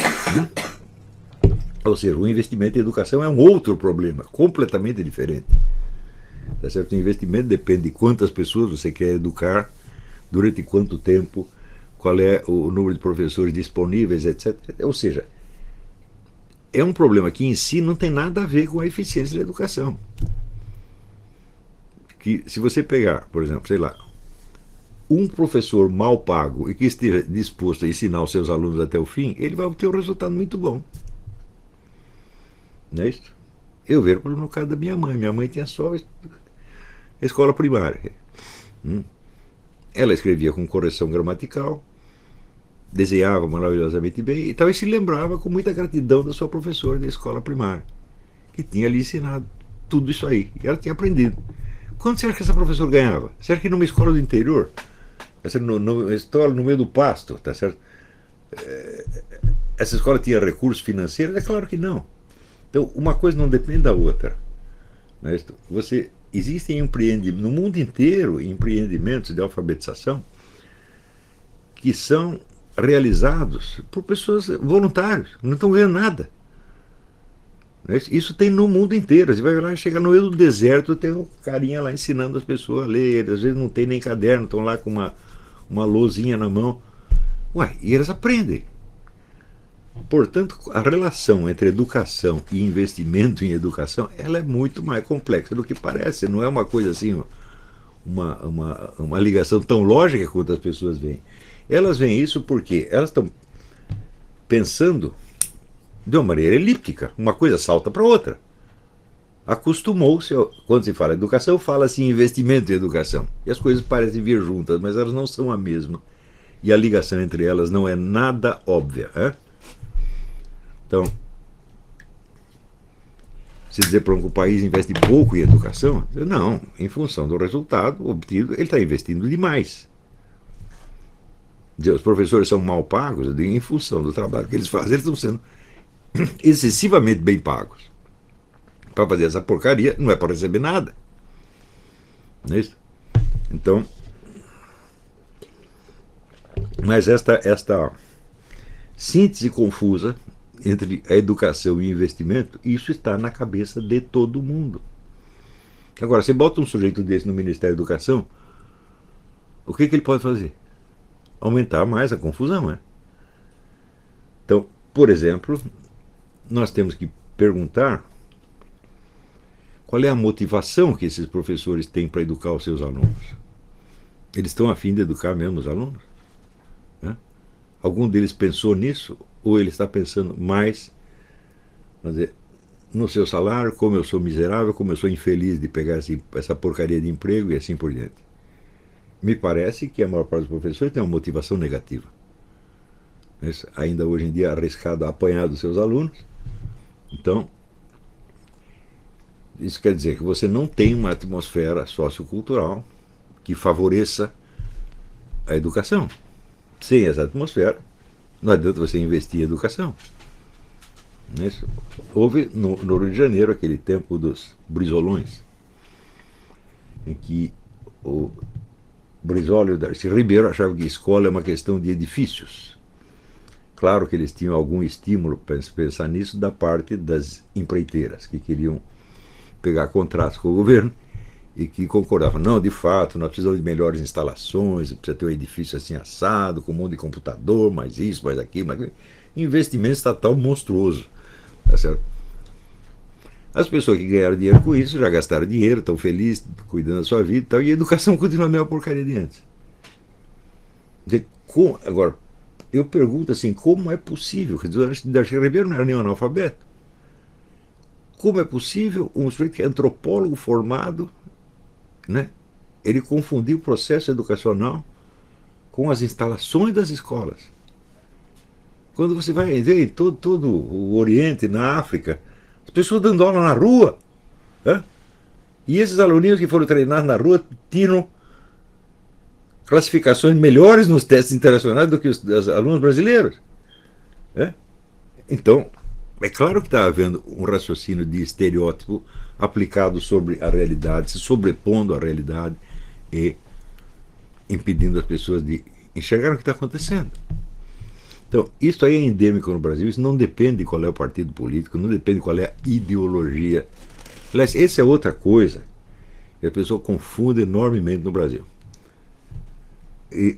Ou seja, o investimento em educação é um outro problema, completamente diferente. Tá certo? O investimento depende de quantas pessoas você quer educar, durante quanto tempo, qual é o número de professores disponíveis, etcétera. Ou seja, é um problema que em si não tem nada a ver com a eficiência da educação. Que se você pegar, por exemplo, sei lá, um professor mal pago e que esteja disposto a ensinar os seus alunos até o fim, ele vai ter um resultado muito bom. Não é isso? Eu vejo no caso da minha mãe. Minha mãe tinha só a escola primária. Hum. Ela escrevia com correção gramatical, desenhava maravilhosamente bem e talvez se lembrava com muita gratidão da sua professora da escola primária, que tinha lhe ensinado tudo isso aí. E ela tinha aprendido. Quanto você acha que essa professora ganhava? Você acha que numa escola do interior, no, no, escola no meio do pasto, tá certo? Essa escola tinha recursos financeiros? É claro que não. Então, uma coisa não depende da outra. Né? Você, existem empreendimentos, no mundo inteiro, empreendimentos de alfabetização que são realizados por pessoas voluntárias, não estão ganhando nada. Isso tem no mundo inteiro. Você vai lá, chegar no meio do deserto, tem um carinha lá ensinando as pessoas a ler. Às vezes não tem nem caderno, estão lá com uma, uma lousinha na mão. Ué, e eles aprendem. Portanto, a relação entre educação e investimento em educação, ela é muito mais complexa do que parece. Não é uma coisa assim, uma, uma, uma ligação tão lógica quanto as pessoas veem. Elas veem isso porque elas estão pensando de uma maneira elíptica. Uma coisa salta para outra. Acostumou-se, quando se fala educação, fala-se em investimento em educação. E as coisas parecem vir juntas, mas elas não são a mesma. E a ligação entre elas não é nada óbvia. É? Então, se dizer para um que o país investe pouco em educação, não, em função do resultado obtido, ele está investindo demais. Os professores são mal pagos, eu digo, em função do trabalho que eles fazem, eles estão sendo excessivamente bem pagos. Para fazer essa porcaria, não é para receber nada. Não é isso? Então, mas esta, esta síntese confusa entre a educação e o investimento, isso está na cabeça de todo mundo. Agora, você bota um sujeito desse no Ministério da Educação, o que, que ele pode fazer? Aumentar mais a confusão, né? Então, por exemplo, nós temos que perguntar qual é a motivação que esses professores têm para educar os seus alunos. Eles estão a fim de educar mesmo os alunos? Né? Algum deles pensou nisso? Ou ele está pensando mais, vamos dizer, no seu salário, como eu sou miserável, como eu sou infeliz de pegar esse, essa porcaria de emprego e assim por diante? Me parece que a maior parte dos professores tem uma motivação negativa. Isso, ainda hoje em dia arriscado a apanhar dos seus alunos. Então, isso quer dizer que você não tem uma atmosfera sociocultural que favoreça a educação. Sem essa atmosfera, não adianta você investir em educação. Isso. Houve no, no Rio de Janeiro aquele tempo dos brizolões, em que o Brizola e o Darcy Ribeiro achavam que escola é uma questão de edifícios. Claro que eles tinham algum estímulo para pensar nisso da parte das empreiteiras, que queriam pegar contratos com o governo e que concordavam. Não, de fato, nós precisamos de melhores instalações, precisa ter um edifício assim assado, com um monte de computador, mais isso, mais aquilo, mais aquilo. Investimento estatal monstruoso. Tá certo? As pessoas que ganharam dinheiro com isso já gastaram dinheiro, estão felizes, cuidando da sua vida e tal, e a educação continua a mesma porcaria de antes. Agora, eu pergunto assim, como é possível? Quer dizer, o Darcy Ribeiro não era nenhum analfabeto. Como é possível um sujeito que é antropólogo formado, né, ele confundir o processo educacional com as instalações das escolas? Quando você vai ver em todo, todo o Oriente, na África, as pessoas dando aula na rua, né? E esses aluninhos que foram treinados na rua tiram classificações melhores nos testes internacionais do que os, os alunos brasileiros. Né? Então, é claro que está havendo um raciocínio de estereótipo aplicado sobre a realidade, se sobrepondo à realidade e impedindo as pessoas de enxergar o que está acontecendo. Então, isso aí é endêmico no Brasil, isso não depende de qual é o partido político, não depende de qual é a ideologia. Aliás, essa é outra coisa E a pessoa confunde enormemente no Brasil. E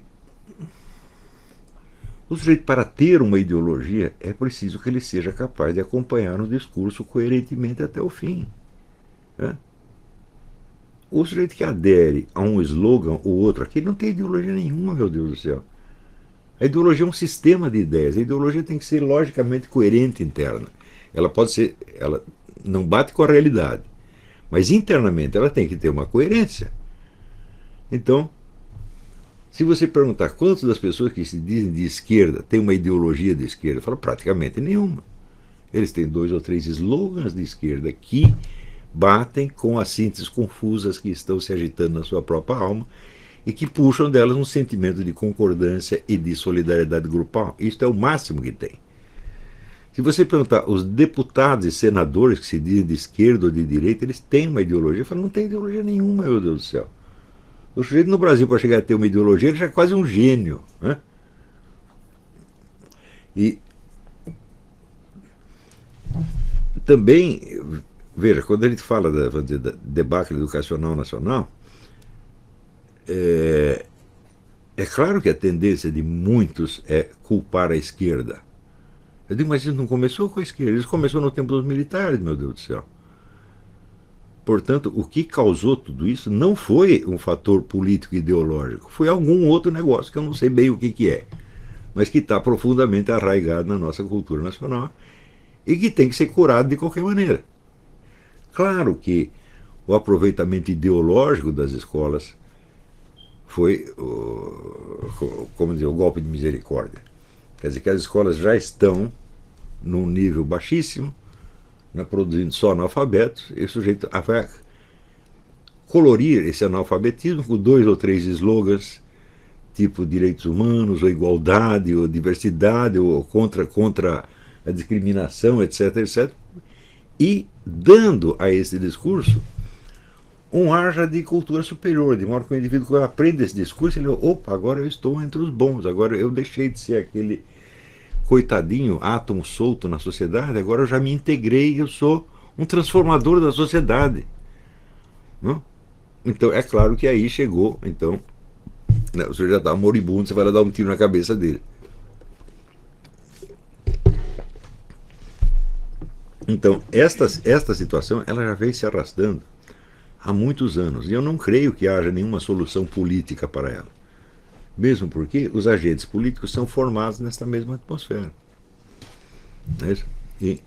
o sujeito, para ter uma ideologia, é preciso que ele seja capaz de acompanhar um discurso coerentemente até o fim. Né? O sujeito que adere a um slogan ou outro aqui não tem ideologia nenhuma, meu Deus do céu. A ideologia é um sistema de ideias. A ideologia tem que ser logicamente coerente interna. Ela pode ser, ela não bate com a realidade, mas internamente ela tem que ter uma coerência. Então, se você perguntar quantas das pessoas que se dizem de esquerda têm uma ideologia de esquerda, fala praticamente nenhuma. Eles têm dois ou três slogans de esquerda que batem com as sínteses confusas que estão se agitando na sua própria alma e que puxam delas um sentimento de concordância e de solidariedade grupal. Isso é o máximo que tem. Se você perguntar, os deputados e senadores que se dizem de esquerda ou de direita, eles têm uma ideologia? Eu falo, não tem ideologia nenhuma, meu Deus do céu. O sujeito no Brasil, para chegar a ter uma ideologia, ele já é quase um gênio. Né? E também, veja, quando a gente fala da, vamos dizer, da debacle educacional nacional, é, é claro que a tendência de muitos é culpar a esquerda. Eu digo, mas isso não começou com a esquerda, isso começou no tempo dos militares, meu Deus do céu. Portanto, o que causou tudo isso não foi um fator político ideológico, foi algum outro negócio que eu não sei bem o que, que é, mas que está profundamente arraigado na nossa cultura nacional e que tem que ser curado de qualquer maneira. Claro que o aproveitamento ideológico das escolas foi, como dizer, o golpe de misericórdia. Quer dizer que as escolas já estão num nível baixíssimo, né, produzindo só analfabetos, e o sujeito vai colorir esse analfabetismo com dois ou três slogans, tipo direitos humanos, ou igualdade, ou diversidade, ou contra, contra a discriminação, etc, etcétera, e dando a esse discurso um ar já de cultura superior, de modo que o indivíduo aprende esse discurso, ele, opa, agora eu estou entre os bons, agora eu deixei de ser aquele coitadinho, átomo solto na sociedade, agora eu já me integrei, eu sou um transformador da sociedade. Não? Então, é claro que aí chegou, então, né, o senhor já está moribundo, você vai lá dar um tiro na cabeça dele. Então, esta, esta situação, ela já vem se arrastando há muitos anos, e eu não creio que haja nenhuma solução política para ela. Mesmo porque os agentes políticos são formados nesta mesma atmosfera. Não é isso? E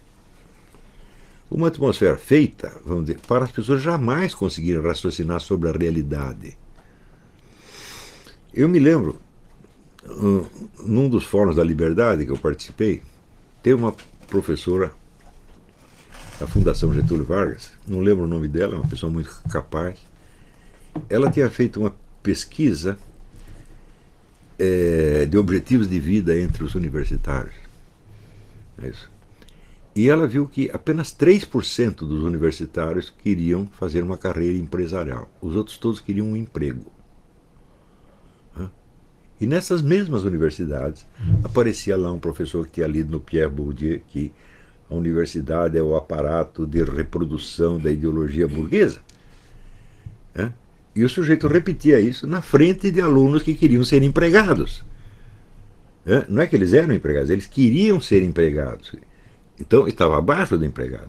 uma atmosfera feita, vamos dizer, para as pessoas jamais conseguirem raciocinar sobre a realidade. Eu me lembro, num dos fóruns da Liberdade que eu participei, teve uma professora da Fundação Getúlio Vargas, não lembro o nome dela, é uma pessoa muito capaz. Ela tinha feito uma pesquisa É, de objetivos de vida entre os universitários. É isso. E ela viu que apenas três por cento dos universitários queriam fazer uma carreira empresarial. Os outros todos queriam um emprego. E nessas mesmas universidades aparecia lá um professor que tinha lido no Pierre Bourdieu que a universidade é o aparato de reprodução da ideologia burguesa. É? E o sujeito repetia isso na frente de alunos que queriam ser empregados. Não é que eles eram empregados, eles queriam ser empregados. Então, estava abaixo do empregado.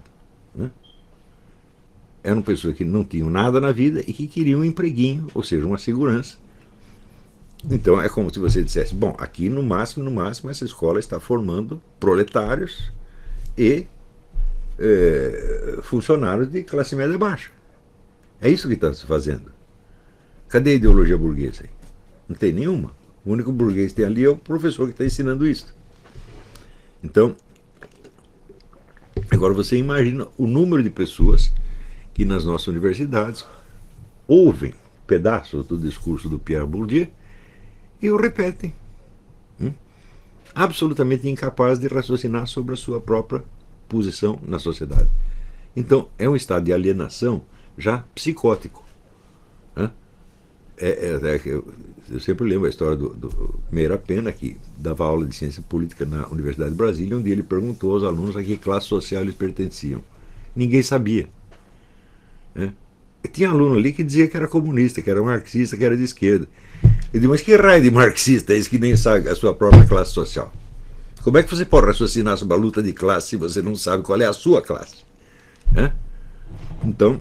Eram pessoas que não tinham nada na vida e que queriam um empreguinho, ou seja, uma segurança. Então, é como se você dissesse, bom, aqui no máximo, no máximo, essa escola está formando proletários e é, funcionários de classe média baixa. É isso que está se fazendo. Cadê a ideologia burguesa aí? Não tem nenhuma. O único burguês que tem ali é o professor que está ensinando isso. Então, agora você imagina o número de pessoas que nas nossas universidades ouvem pedaços do discurso do Pierre Bourdieu e o repetem. Hum? Absolutamente incapaz de raciocinar sobre a sua própria posição na sociedade. Então, é um estado de alienação já psicótico. Né? É, é, é, eu, eu sempre lembro a história do, do Meira Pena, que dava aula de ciência política na Universidade de Brasília, onde ele perguntou aos alunos a que classe social eles pertenciam. Ninguém sabia. Né? Tinha aluno ali que dizia que era comunista, que era marxista, que era de esquerda. Eu digo, mas que raio de marxista é esse que nem sabe a sua própria classe social? Como é que você pode raciocinar sobre a luta de classe se você não sabe qual é a sua classe? Né? Então,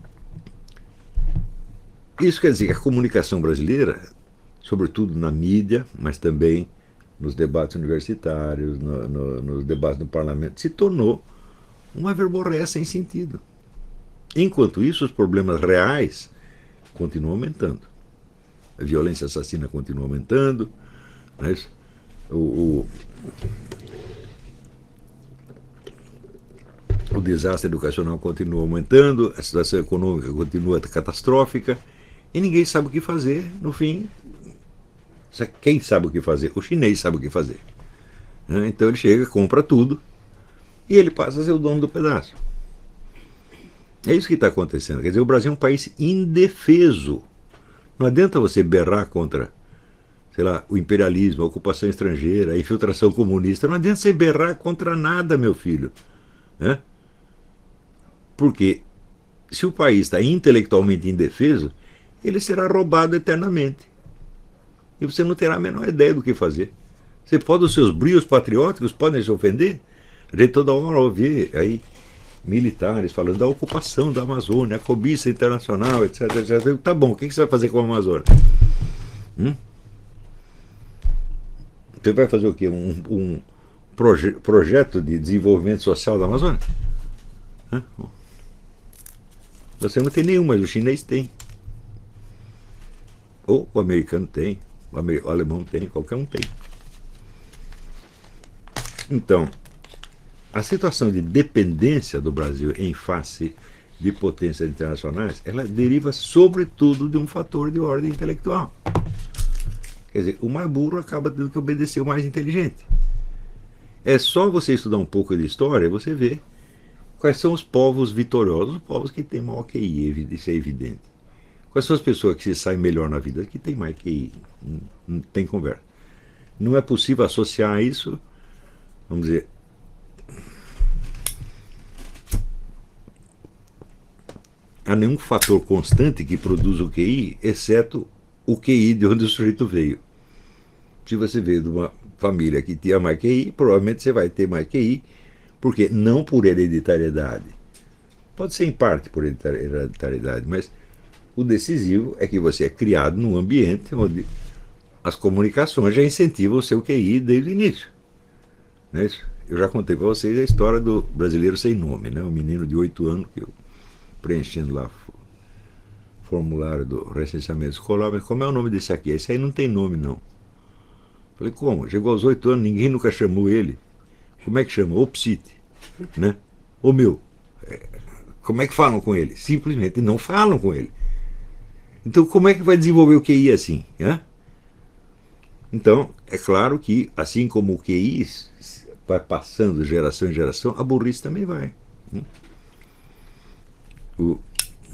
isso quer dizer que a comunicação brasileira, sobretudo na mídia, mas também nos debates universitários, no, no, nos debates no parlamento, se tornou uma verborréia sem sentido. Enquanto isso, os problemas reais continuam aumentando. A violência assassina continua aumentando, né? o, o, o desastre educacional continua aumentando, a situação econômica continua catastrófica, e ninguém sabe o que fazer. No fim, quem sabe o que fazer? O chinês sabe o que fazer. Então ele chega, compra tudo, e ele passa a ser o dono do pedaço. É isso que está acontecendo. Quer dizer, o Brasil é um país indefeso. Não adianta você berrar contra, sei lá, o imperialismo, a ocupação estrangeira, a infiltração comunista. Não adianta você berrar contra nada, meu filho. Né? Porque se o país está intelectualmente indefeso, ele será roubado eternamente. E você não terá a menor ideia do que fazer. Você pode, os seus brios patrióticos podem se ofender. A gente toda hora ouve aí militares falando da ocupação da Amazônia, a cobiça internacional, etc, etcétera. Tá bom, o que você vai fazer com a Amazônia? Hum? Você vai fazer o quê? Um, um proje projeto de desenvolvimento social da Amazônia? Hã? Você não tem nenhum, mas o chinês tem. Ou o americano tem, o alemão tem, qualquer um tem. Então, a situação de dependência do Brasil em face de potências internacionais, ela deriva sobretudo de um fator de ordem intelectual. Quer dizer, o mais burro acaba tendo que obedecer o mais inteligente. É só você estudar um pouco de história, você vê quais são os povos vitoriosos, os povos que têm maior Q I, isso é evidente. Quais são as pessoas que se saem melhor na vida, que têm mais Q I, não, não tem conversa. Não é possível associar isso, vamos dizer, a nenhum fator constante que produz o Q I, exceto o Q I de onde o sujeito veio. Se você veio de uma família que tinha mais Q I, provavelmente você vai ter mais Q I, porque não por hereditariedade. Pode ser em parte por hereditariedade, mas o decisivo é que você é criado num ambiente onde as comunicações já incentivam o seu Q I desde o início. Não é isso? Eu já contei para vocês a história do brasileiro sem nome, né? Um menino de oito anos que eu preenchendo lá o formulário do recenseamento escolar, mas como é o nome desse aqui? Esse aí não tem nome, não. Falei, como? Chegou aos oito anos, ninguém nunca chamou ele. Como é que chama? Opsite, né? Ô meu, como é que falam com ele? Simplesmente não falam com ele. Então como é que vai desenvolver o Q I assim? Né? Então, é claro que, assim como o Q I vai passando de geração em geração, a burrice também vai. Né? O...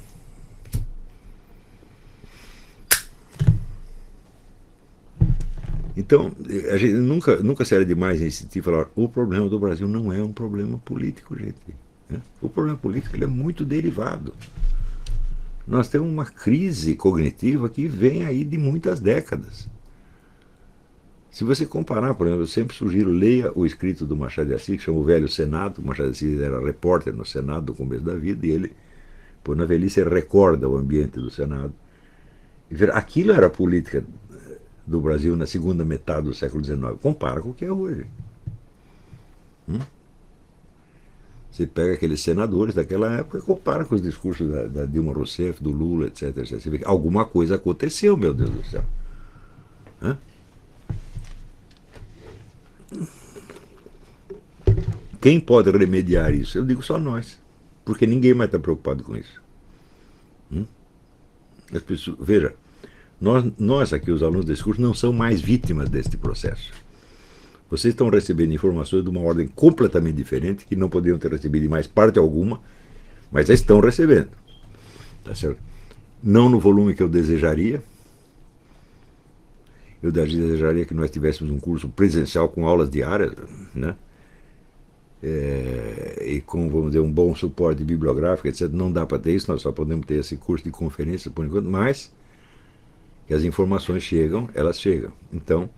Então, a gente nunca, nunca será demais insistir e falar, o problema do Brasil não é um problema político, gente. Né? O problema político ele é muito derivado. Nós temos uma crise cognitiva que vem aí de muitas décadas. Se você comparar, por exemplo, eu sempre sugiro, leia o escrito do Machado de Assis, que chama O Velho Senado. O Machado de Assis era repórter no Senado no começo da vida, e ele, por na velhice, ele recorda o ambiente do Senado. E ver, aquilo era a política do Brasil na segunda metade do século dezenove. Compara com o que é hoje. Hum? Você pega aqueles senadores daquela época e compara com os discursos da, da Dilma Rousseff, do Lula, etcétera, etcétera. Você vê que alguma coisa aconteceu, meu Deus do céu. Hã? Quem pode remediar isso? Eu digo só nós. Porque ninguém mais está preocupado com isso. Hum? As pessoas, veja, nós, nós aqui, os alunos desse curso, não são mais vítimas deste processo. Vocês estão recebendo informações de uma ordem completamente diferente, que não poderiam ter recebido em mais parte alguma, mas já estão recebendo. Tá certo? Não no volume que eu desejaria. Eu desejaria que nós tivéssemos um curso presencial com aulas diárias, né? é, e com, vamos dizer, um bom suporte bibliográfico, etcétera. Não dá para ter isso, nós só podemos ter esse curso de conferência por enquanto, mas que as informações chegam, elas chegam. Então,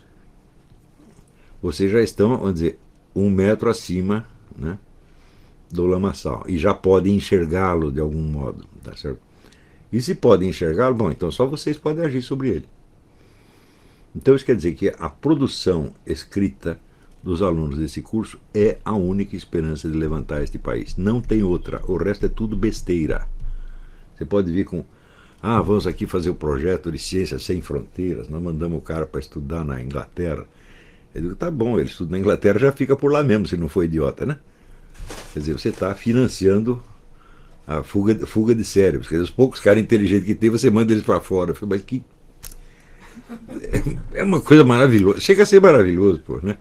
vocês já estão, vamos dizer, um metro acima, né, do lamaçal e já podem enxergá-lo de algum modo, tá certo? E se podem enxergá-lo, bom, então só vocês podem agir sobre ele. Então isso quer dizer que a produção escrita dos alunos desse curso é a única esperança de levantar este país. Não tem outra. O resto é tudo besteira. Você pode vir com, ah, vamos aqui fazer o projeto de Ciências Sem Fronteiras, nós mandamos o cara para estudar na Inglaterra. Eu digo, tá bom, ele estuda na Inglaterra, já fica por lá mesmo, se não for idiota, né? Quer dizer, você está financiando a fuga, fuga de cérebros. Quer dizer, os poucos caras inteligentes que tem, você manda eles para fora. Eu falei, mas que... É uma coisa maravilhosa. Chega a ser maravilhoso, pô, né?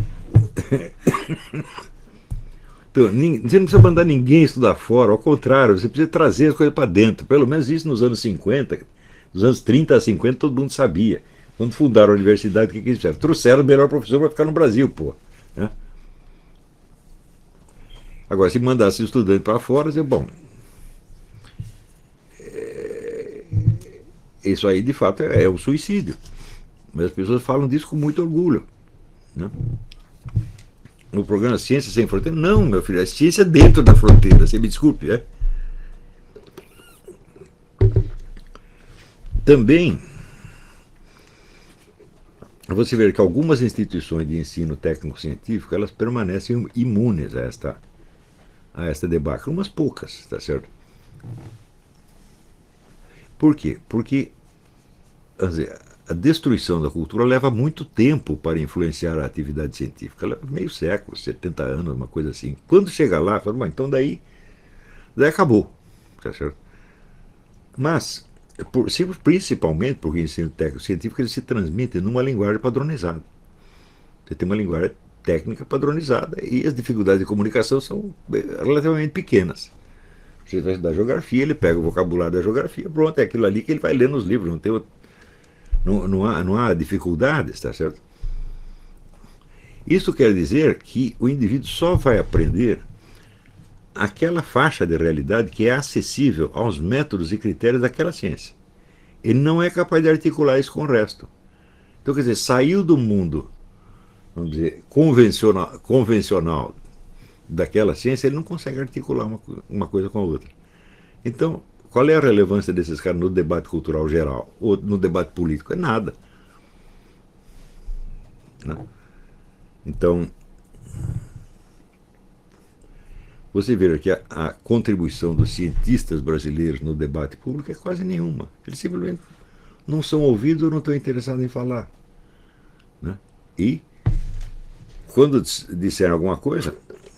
Então, você não precisa mandar ninguém estudar fora, ao contrário, você precisa trazer as coisas para dentro. Pelo menos isso nos anos cinquenta, dos anos trinta a cinquenta, todo mundo sabia. Quando fundaram a universidade, o que, que eles fizeram? Trouxeram o melhor professor para ficar no Brasil, pô. Né? Agora, se mandasse o estudante para fora, dizer, bom, é, isso aí de fato é, é um suicídio. Mas as pessoas falam disso com muito orgulho. Né? No programa Ciência Sem Fronteira, não, meu filho, é ciência dentro da fronteira, você me desculpe. É? Também, você vê que algumas instituições de ensino técnico-científico, elas permanecem imunes a esta, a esta debacle, umas poucas, tá certo? Por quê? Porque dizer, a destruição da cultura leva muito tempo para influenciar a atividade científica, leva meio século, setenta anos, uma coisa assim. Quando chega lá, fala, bom, então daí, daí acabou, tá certo? Mas, por, principalmente porque o ensino técnico-científico ele se transmite numa linguagem padronizada. Você tem uma linguagem técnica padronizada e as dificuldades de comunicação são relativamente pequenas. Você vai estudar geografia, ele pega o vocabulário da geografia, pronto, é aquilo ali que ele vai ler nos livros, não, tem, não, não, há, não há dificuldades, tá certo? Isso quer dizer que o indivíduo só vai aprender aquela faixa de realidade que é acessível aos métodos e critérios daquela ciência. Ele não é capaz de articular isso com o resto. Então, quer dizer, saiu do mundo, vamos dizer, convencional, convencional daquela ciência, ele não consegue articular uma, uma coisa com a outra. Então, qual é a relevância desses caras no debate cultural geral ou no debate político? É nada. Né? Então, você vê que a, a contribuição dos cientistas brasileiros no debate público é quase nenhuma. Eles simplesmente não são ouvidos ou não estão interessados em falar. Né? E, quando disserem alguma coisa,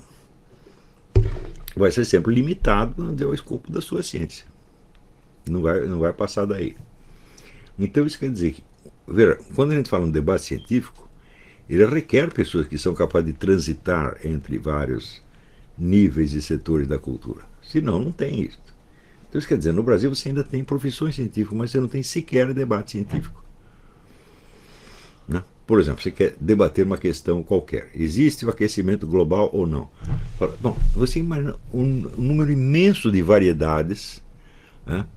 vai ser sempre limitado ao escopo da sua ciência. Não vai, não vai passar daí. Então isso quer dizer que, veja, quando a gente fala um debate científico, ele requer pessoas que são capazes de transitar entre vários níveis e setores da cultura. Senão, não tem isso. Então isso quer dizer, no Brasil você ainda tem profissões científicas, mas você não tem sequer debate científico. Né? Por exemplo, você quer debater uma questão qualquer. Existe o aquecimento global ou não? Bom, você imagina um, um número imenso de variedades, né,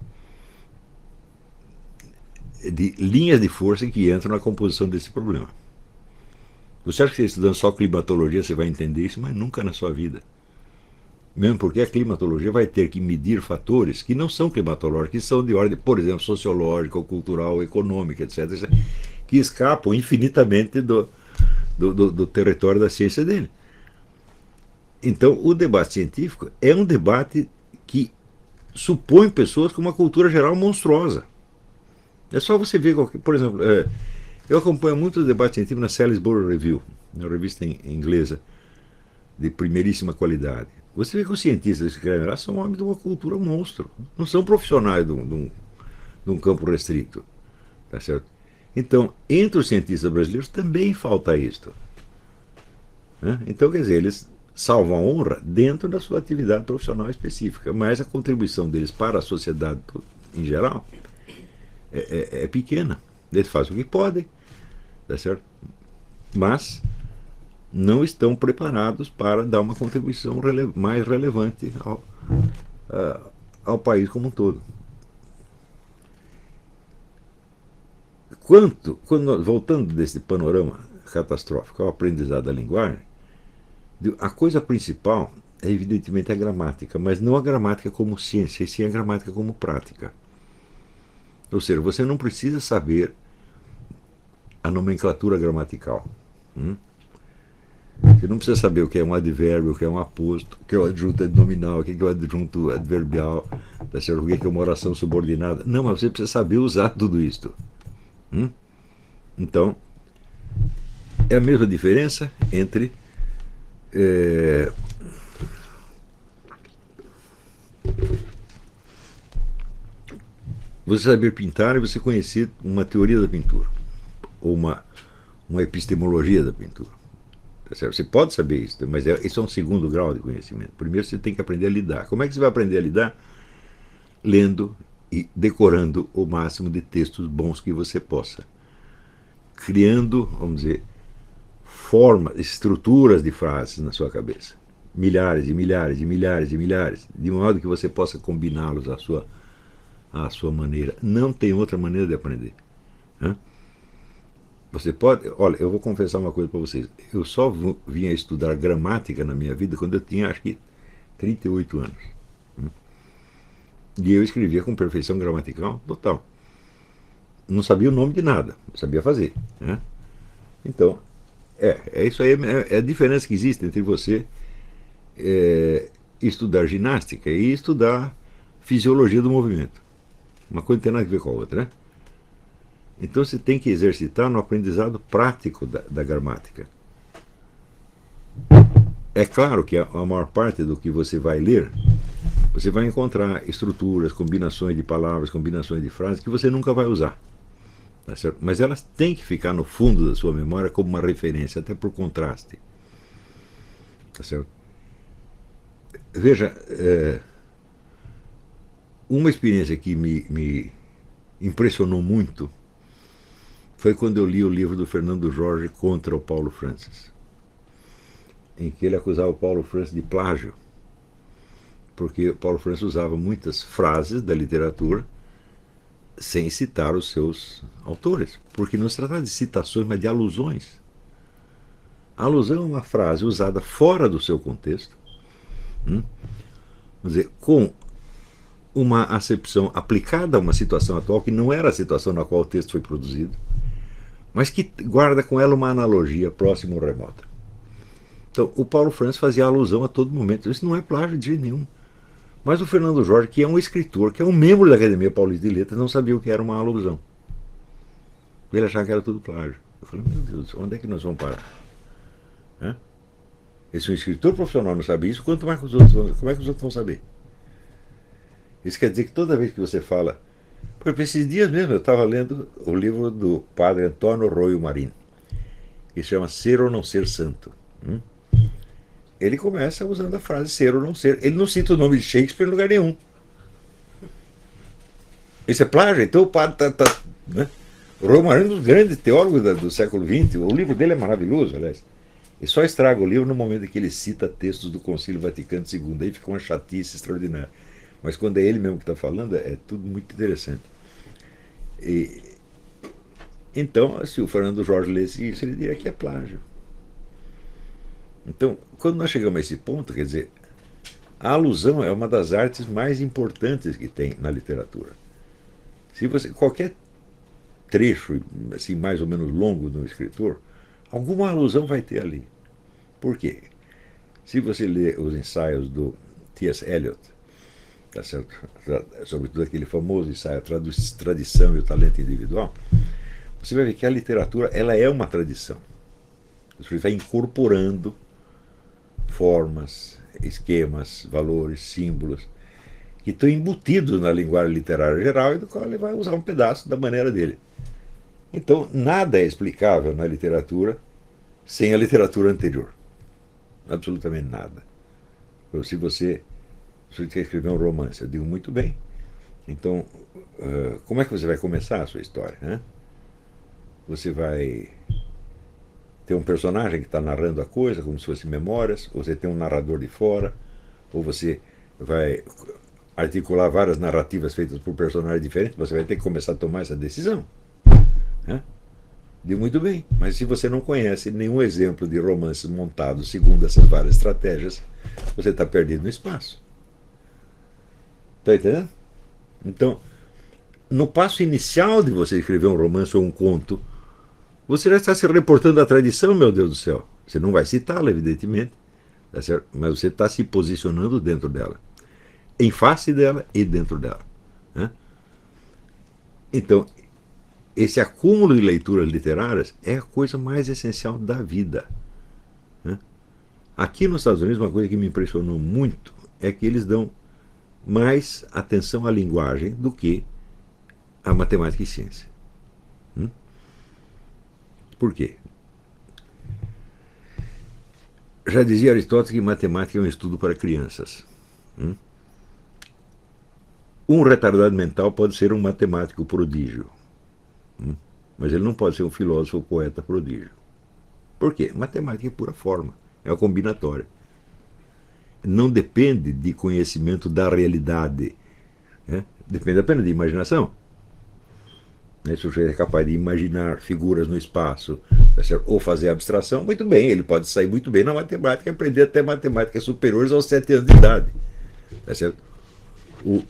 de linhas de força que entram na composição desse problema. Você acha que você estudando só climatologia você vai entender isso? Mas nunca na sua vida. Mesmo porque a climatologia vai ter que medir fatores que não são climatológicos, que são de ordem, por exemplo, sociológica, cultural, econômica, etcétera, que escapam infinitamente do, do, do, do território da ciência dele. Então, o debate científico é um debate que supõe pessoas com uma cultura geral monstruosa. É só você ver, por exemplo, é, eu acompanho muito o debate científico na Salisbury Review, uma revista inglesa de primeiríssima qualidade. Você vê que os cientistas que escrevem lá são homens de uma cultura monstro. Não são profissionais de um, de um, de um campo restrito. Tá certo? Então, entre os cientistas brasileiros também falta isto. Né? Então, quer dizer, eles salvam a honra dentro da sua atividade profissional específica, mas a contribuição deles para a sociedade em geral é, é, é pequena. Eles fazem o que podem, tá certo? Mas não estão preparados para dar uma contribuição rele mais relevante ao, uh, ao país como um todo. Quanto, quando, voltando desse panorama catastrófico ao aprendizado da linguagem, a coisa principal é evidentemente a gramática, mas não a gramática como ciência, e sim a gramática como prática. Ou seja, você não precisa saber a nomenclatura gramatical. Hum? Você não precisa saber o que é um advérbio, o que é um aposto, o que é o adjunto adnominal, o que é o adjunto adverbial, tá certo? O que é uma oração subordinada. Não, mas você precisa saber usar tudo isto. Hum? Então, é a mesma diferença entre é, você saber pintar e você conhecer uma teoria da pintura, ou uma, uma epistemologia da pintura. Você pode saber isso, mas é, isso é um segundo grau de conhecimento. Primeiro você tem que aprender a lidar. Como é que você vai aprender a lidar? Lendo e decorando o máximo de textos bons que você possa. Criando, vamos dizer, formas, estruturas de frases na sua cabeça. Milhares e milhares e milhares e milhares, de modo que você possa combiná-los à sua, à sua maneira. Não tem outra maneira de aprender. Né? Você pode... Olha, eu vou confessar uma coisa para vocês. Eu só vinha estudar gramática na minha vida quando eu tinha, acho que, trinta e oito anos. E eu escrevia com perfeição gramatical total. Não sabia o nome de nada, sabia fazer. Né? Então, é, é isso aí, é a diferença que existe entre você é, estudar ginástica e estudar fisiologia do movimento. Uma coisa não tem nada a ver com a outra, né? Então você tem que exercitar no aprendizado prático da, da gramática. É claro que a, a maior parte do que você vai ler, você vai encontrar estruturas, combinações de palavras, combinações de frases que você nunca vai usar. Tá certo? Mas elas têm que ficar no fundo da sua memória como uma referência, até por contraste. Tá certo? Veja, é, uma experiência que me, me impressionou muito foi quando eu li o livro do Fernando Jorge contra o Paulo Francis, em que ele acusava o Paulo Francis de plágio, porque o Paulo Francis usava muitas frases da literatura sem citar os seus autores, porque não se trata de citações, mas de alusões. A alusão é uma frase usada fora do seu contexto, hum? Quer dizer, com uma acepção aplicada a uma situação atual que não era a situação na qual o texto foi produzido, mas que guarda com ela uma analogia próxima ou remota. Então, o Paulo Francis fazia alusão a todo momento. Isso não é plágio de jeito nenhum. Mas o Fernando Jorge, que é um escritor, que é um membro da Academia Paulista de Letras, não sabia o que era uma alusão. Ele achava que era tudo plágio. Eu falei, meu Deus, onde é que nós vamos parar? Hã? Esse um escritor profissional não sabe isso, quanto mais que os outros vão, como é que os outros vão saber? Isso quer dizer que toda vez que você fala... Por exemplo, esses dias mesmo eu estava lendo o livro do padre Antônio Roio Marim, que se chama Ser ou Não Ser Santo. Hum? Ele começa usando a frase ser ou não ser. Ele não cita o nome de Shakespeare em lugar nenhum. Isso é plágio? Então o padre está... Tá, né? O Roio Marim é um dos grandes teólogos da, do século vinte. O livro dele é maravilhoso, aliás. Ele só estraga o livro no momento em que ele cita textos do Concílio Vaticano segundo. Aí fica uma chatice extraordinária. Mas quando é ele mesmo que está falando, é tudo muito interessante. E, então, se o Fernando Jorge lesse isso, ele diria que é plágio. Então, quando nós chegamos a esse ponto, quer dizer, a alusão é uma das artes mais importantes que tem na literatura. Se você, qualquer trecho, assim, mais ou menos longo do escritor, alguma alusão vai ter ali. Por quê? Se você lê os ensaios do T S Eliot, tá certo? Sobretudo aquele famoso ensaio A Tradição e o Talento Individual, você vai ver que a literatura ela é uma tradição. Você vai incorporando formas, esquemas, valores, símbolos, que estão embutidos na linguagem literária geral e do qual ele vai usar um pedaço da maneira dele. Então, nada é explicável na literatura sem a literatura anterior. Absolutamente nada. Então, se você, se você quer escrever um romance, eu digo muito bem. Então, uh, como é que você vai começar a sua história? Né? Você vai tem um personagem que está narrando a coisa, como se fosse memórias, ou você tem um narrador de fora, ou você vai articular várias narrativas feitas por personagens diferentes, você vai ter que começar a tomar essa decisão. Né? De muito bem, mas se você não conhece nenhum exemplo de romances montados segundo essas várias estratégias, você está perdido no espaço. Está entendendo? Então, no passo inicial de você escrever um romance ou um conto, você já está se reportando à tradição, meu Deus do céu. Você não vai citá-la, evidentemente, tá certo? Mas você está se posicionando dentro dela, em face dela e dentro dela. Né? Então, esse acúmulo de leituras literárias é a coisa mais essencial da vida. Né? Aqui nos Estados Unidos, uma coisa que me impressionou muito é que eles dão mais atenção à linguagem do que à matemática e ciência. Hum? Por quê? Já dizia Aristóteles que matemática é um estudo para crianças. Hum? Um retardado mental pode ser um matemático prodígio. Hum? Mas ele não pode ser um filósofo ou poeta prodígio. Por quê? Matemática é pura forma, é uma combinatória. Não depende de conhecimento da realidade. Né? Depende apenas de imaginação. Se o sujeito é capaz de imaginar figuras no espaço, tá certo? Ou fazer abstração, muito bem, ele pode sair muito bem na matemática e aprender até matemáticas superiores aos sete anos de idade. Tá certo? O,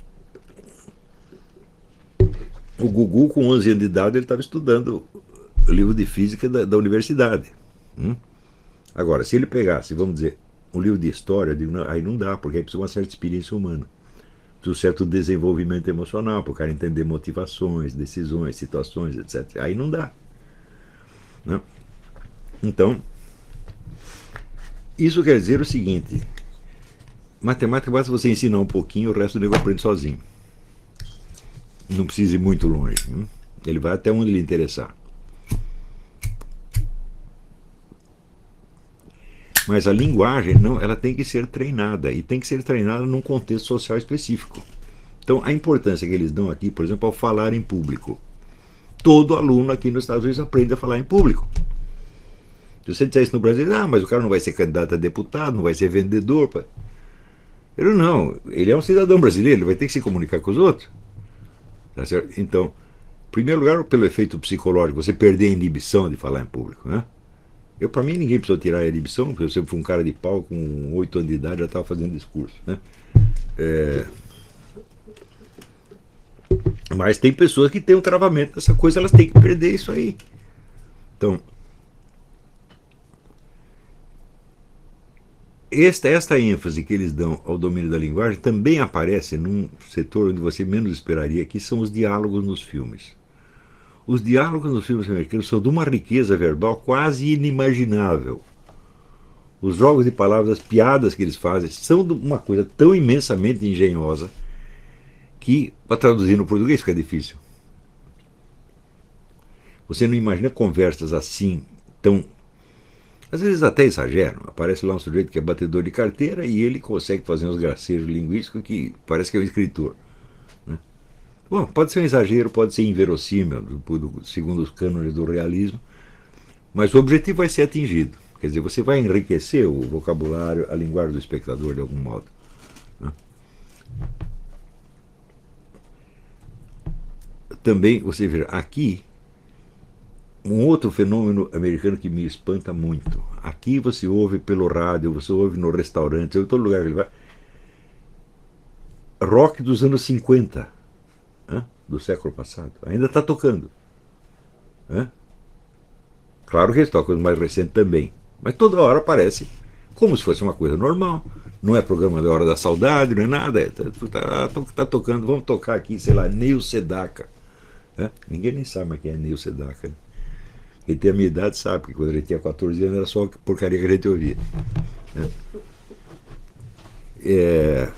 o Gugu, com onze anos de idade, ele estava estudando o livro de física da, da universidade. Hum? Agora, se ele pegasse, vamos dizer, um livro de história, digo, não, aí não dá, porque aí precisa de uma certa experiência humana. Precisa de um certo desenvolvimento emocional, para o cara entender motivações, decisões, situações, etcétera. Aí não dá. Né? Então, isso quer dizer o seguinte: matemática basta você ensinar um pouquinho, o resto do nego aprende sozinho. Não precisa ir muito longe. Hein? Ele vai até onde lhe interessar. Mas a linguagem, não, ela tem que ser treinada, e tem que ser treinada num contexto social específico. Então, a importância que eles dão aqui, por exemplo, ao falar em público. Todo aluno aqui nos Estados Unidos aprende a falar em público. Se você disser isso no Brasil, ah, mas o cara não vai ser candidato a deputado, não vai ser vendedor. Pá. Ele não, ele é um cidadão brasileiro, ele vai ter que se comunicar com os outros. Tá certo? Então, em primeiro lugar, pelo efeito psicológico, você perder a inibição de falar em público, né? Eu, para mim, ninguém precisou tirar a inibição, porque eu sempre fui um cara de pau, com oito anos de idade, já estava fazendo discurso. Né? É... Mas tem pessoas que têm um travamento dessa coisa, elas têm que perder isso aí. Então, esta, esta ênfase que eles dão ao domínio da linguagem também aparece num setor onde você menos esperaria, que são os diálogos nos filmes. Os diálogos nos filmes americanos são de uma riqueza verbal quase inimaginável. Os jogos de palavras, as piadas que eles fazem, são de uma coisa tão imensamente engenhosa que, para traduzir no português, fica difícil. Você não imagina conversas assim, tão... Às vezes até exageram. Aparece lá um sujeito que é batedor de carteira e ele consegue fazer uns gracejos linguísticos que parece que é um escritor. Bom, pode ser um exagero, pode ser inverossímil, segundo os cânones do realismo, mas o objetivo vai ser atingido. Quer dizer, você vai enriquecer o vocabulário, a linguagem do espectador de algum modo. Né? Também, você vê, aqui, um outro fenômeno americano que me espanta muito. Aqui você ouve pelo rádio, você ouve no restaurante, em todo lugar que ele vai. Rock dos anos cinquenta. Do século passado, ainda está tocando. É? Claro que eles tocam os mais recentes também, mas toda hora aparece como se fosse uma coisa normal. Não é programa da Hora da Saudade, não é nada. Está tá, tá, tá tocando, vamos tocar aqui, sei lá, Neil Sedaka. É? Ninguém nem sabe mais quem é Neil Sedaka. Né? Quem tem a minha idade sabe que quando ele tinha quatorze anos era só porcaria que a gente ouvia. É. É...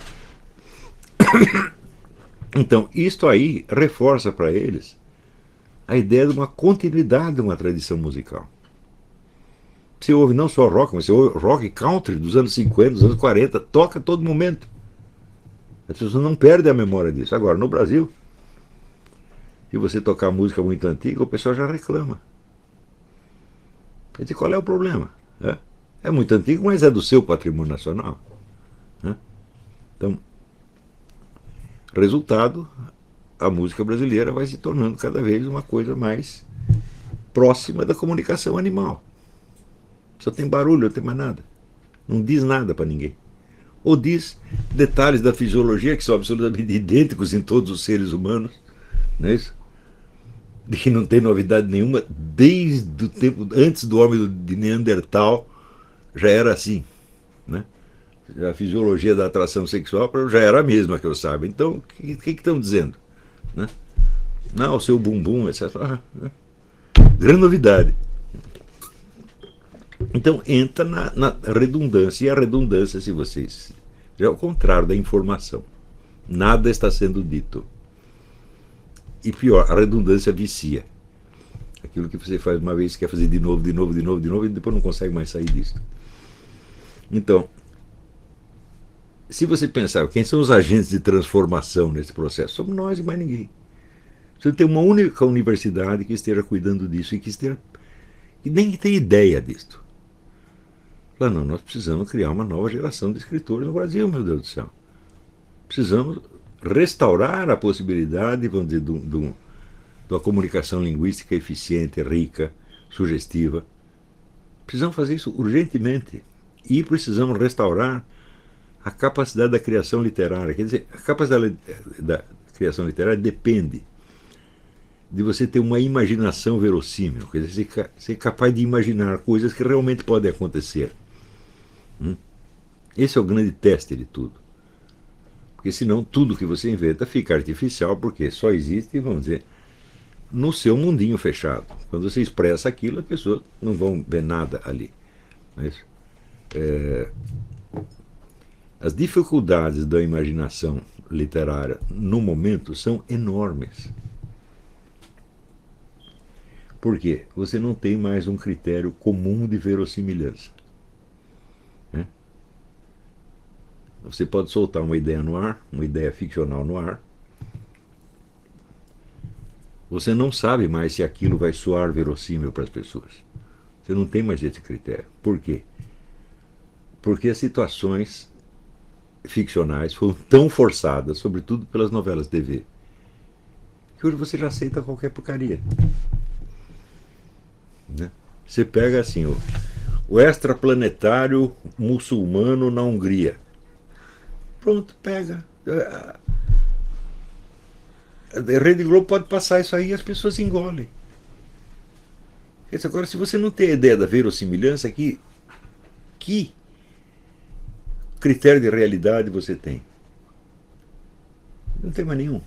Então, isto aí reforça para eles a ideia de uma continuidade de uma tradição musical. Você ouve não só rock, mas você ouve rock country dos anos cinquenta, dos anos quarenta, toca a todo momento. As pessoas não perdem a memória disso. Agora, no Brasil, se você tocar música muito antiga, o pessoal já reclama. Quer dizer, qual é o problema? É, é muito antigo, mas é do seu patrimônio nacional. Né? Então, resultado, a música brasileira vai se tornando cada vez uma coisa mais próxima da comunicação animal. Só tem barulho, não tem mais nada. Não diz nada para ninguém. Ou diz detalhes da fisiologia que são absolutamente idênticos em todos os seres humanos, não é isso? De que não tem novidade nenhuma, desde o tempo antes do homem de Neandertal já era assim, né? A fisiologia da atração sexual já era a mesma, que eu saiba. Então, o que, que, que estão dizendo? Né? Não, o seu bumbum, etcétera. Ah, grande novidade. Então entra na, na redundância, e a redundância, se vocês. É o contrário da informação. Nada está sendo dito. E pior, a redundância vicia. Aquilo que você faz uma vez, quer fazer de novo, de novo, de novo, de novo, e depois não consegue mais sair disso. Então, se você pensar quem são os agentes de transformação nesse processo, somos nós e mais ninguém. Você tem uma única universidade que esteja cuidando disso e que esteja. E nem tem ideia disso. Fala, não, nós precisamos criar uma nova geração de escritores no Brasil, meu Deus do céu. Precisamos restaurar a possibilidade, vamos dizer, de, de, de uma comunicação linguística eficiente, rica, sugestiva. Precisamos fazer isso urgentemente. E precisamos restaurar a capacidade da criação literária. Quer dizer, a capacidade da criação literária depende de você ter uma imaginação verossímil, quer dizer, ser capaz de imaginar coisas que realmente podem acontecer. Esse é o grande teste de tudo. Porque senão tudo que você inventa fica artificial, porque só existe, vamos dizer, no seu mundinho fechado. Quando você expressa aquilo, as pessoas não vão ver nada ali. Mas, é, as dificuldades da imaginação literária no momento são enormes. Por quê? Você não tem mais um critério comum de verossimilhança. Né? Você pode soltar uma ideia no ar, uma ideia ficcional no ar. Você não sabe mais se aquilo vai soar verossímil para as pessoas. Você não tem mais esse critério. Por quê? Porque as situações ficcionais foram tão forçadas, sobretudo pelas novelas T V, que hoje você já aceita qualquer porcaria. Né? Você pega assim, o, o extraplanetário muçulmano na Hungria. Pronto, pega. A Rede Globo pode passar isso aí e as pessoas engolem. Agora, se você não tem a ideia da verossimilhança, que, que critério de realidade você tem? Não tem mais nenhum.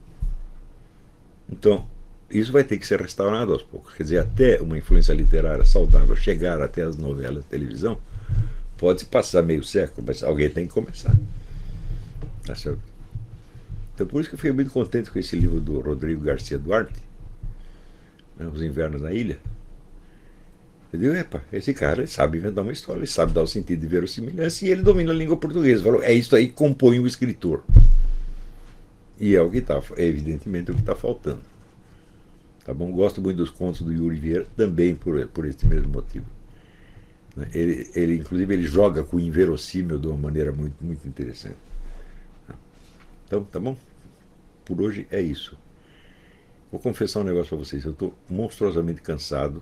Então, isso vai ter que ser restaurado aos poucos. Quer dizer, até uma influência literária saudável chegar até as novelas de televisão, pode passar meio século, mas alguém tem que começar. Tá certo? Então, por isso que eu fiquei muito contente com esse livro do Rodrigo Garcia Duarte, né, Os Invernos na Ilha. Eu digo, epa, esse cara ele sabe inventar uma história, ele sabe dar o sentido de verossimilhança e ele domina a língua portuguesa. Falou, é isso aí que compõe o escritor. E é o que está, é evidentemente o que está faltando. Tá bom? Gosto muito dos contos do Yuri Vieira, também por, por esse mesmo motivo. Ele, ele, inclusive, ele joga com o inverossímil de uma maneira muito, muito interessante. Então, tá bom? Por hoje é isso. Vou confessar um negócio para vocês. Eu estou monstruosamente cansado.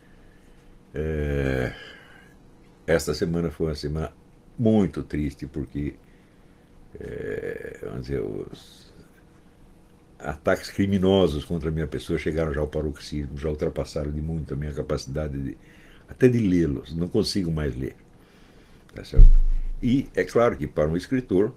É... Esta semana foi uma semana muito triste, porque é... vamos dizer, os ataques criminosos contra a minha pessoa chegaram já ao paroxismo, já ultrapassaram de muito a minha capacidade de, até de lê-los. Não consigo mais ler. Tá certo? E é claro que para um escritor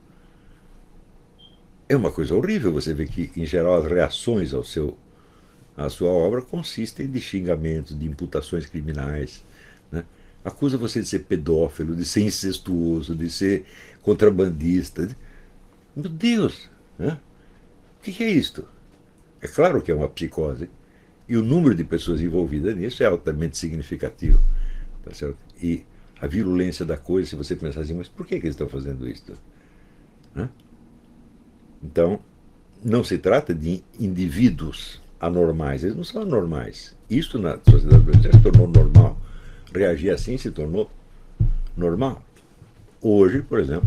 é uma coisa horrível você ver que, em geral, as reações ao seu, à sua obra consistem de xingamentos, de imputações criminais. Né? Acusa você de ser pedófilo, de ser incestuoso, de ser contrabandista. Meu Deus! Né? O que é isto? É claro que é uma psicose. E o número de pessoas envolvidas nisso é altamente significativo. Tá certo? E a virulência da coisa, se você pensar assim, mas por que, que eles estão fazendo isso? Né? Então, não se trata de indivíduos anormais, eles não são anormais. Isso na sociedade brasileira se tornou normal. reagir assim se tornou normal. Hoje, por exemplo,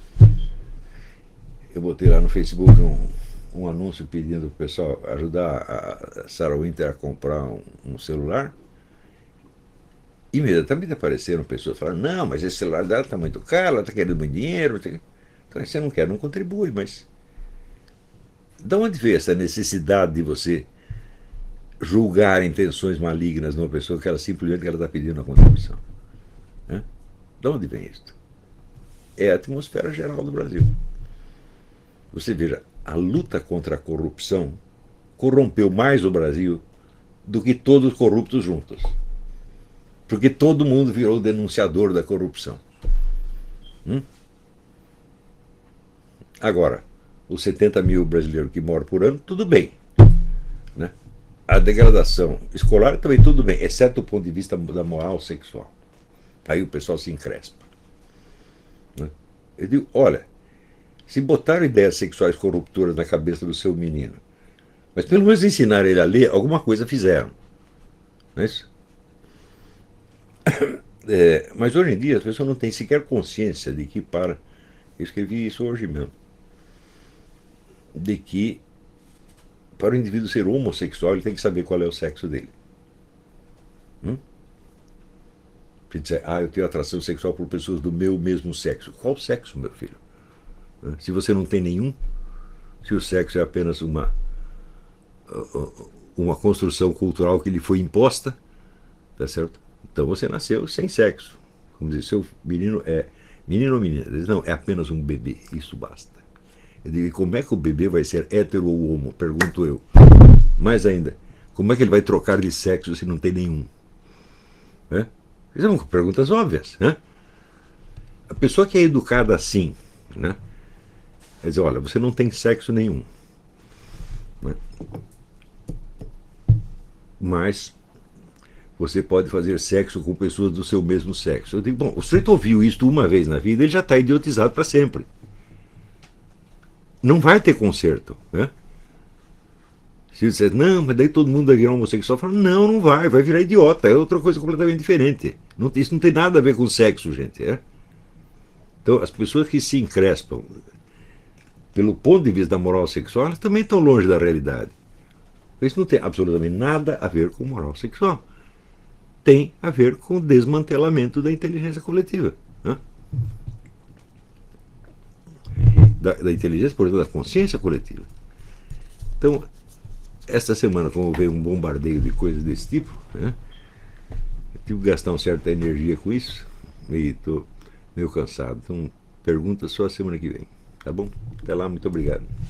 eu botei lá no Facebook um, um anúncio pedindo para o pessoal ajudar a Sarah Winter a comprar um, um celular. Imediatamente apareceram pessoas falando, não, mas esse celular dela está muito caro, ela está querendo muito dinheiro. Então você não quer, não contribui, mas de onde veio essa necessidade de você julgar intenções malignas numa pessoa que ela simplesmente está pedindo uma contribuição? Né? De onde vem isso? É a atmosfera geral do Brasil. Você veja, a luta contra a corrupção corrompeu mais o Brasil do que todos os corruptos juntos. Porque todo mundo virou denunciador da corrupção. Hum? Agora, os setenta mil brasileiros que moram por ano, tudo bem. Né? A degradação escolar também tudo bem, exceto do ponto de vista da moral sexual. Aí o pessoal se encrespa. Né? Eu digo, olha, se botaram ideias sexuais corruptoras na cabeça do seu menino, mas pelo menos ensinaram ele a ler, alguma coisa fizeram. Não é isso? É, mas hoje em dia as pessoas não têm sequer consciência de que, para, eu escrevi isso hoje mesmo, de que para o indivíduo ser homossexual ele tem que saber qual é o sexo dele. Hum? Você dizer, ah, eu tenho atração sexual por pessoas do meu mesmo sexo. Qual sexo, meu filho? Se você não tem nenhum, se o sexo é apenas uma, uma construção cultural que lhe foi imposta, tá certo? Então você nasceu sem sexo. Vamos dizer, seu menino é menino ou menina? Diz, não, é apenas um bebê, isso basta. Eu digo, como é que o bebê vai ser hétero ou homo? Pergunto eu. Mais ainda, como é que ele vai trocar de sexo se não tem nenhum? Né? São perguntas óbvias. Né? A pessoa que é educada assim, né? Quer dizer, olha, você não tem sexo nenhum. Né? Mas você pode fazer sexo com pessoas do seu mesmo sexo. Eu digo, bom, o sujeito ouviu isso uma vez na vida, ele já está idiotizado para sempre. Não vai ter conserto. Né? Se você disser, não, mas daí todo mundo vai virar homossexual, fala, não, não vai, vai virar idiota, é outra coisa completamente diferente. Não, isso não tem nada a ver com sexo, gente. É? Então, as pessoas que se encrespam pelo ponto de vista da moral sexual, elas também estão longe da realidade. Isso não tem absolutamente nada a ver com moral sexual. Tem a ver com o desmantelamento da inteligência coletiva. Né? Da, da inteligência, por exemplo, da consciência coletiva. Então, esta semana, como veio um bombardeio de coisas desse tipo, né, eu tive que gastar uma certa energia com isso e estou meio cansado. Então, pergunta só a semana que vem. Tá bom? Até lá, muito obrigado.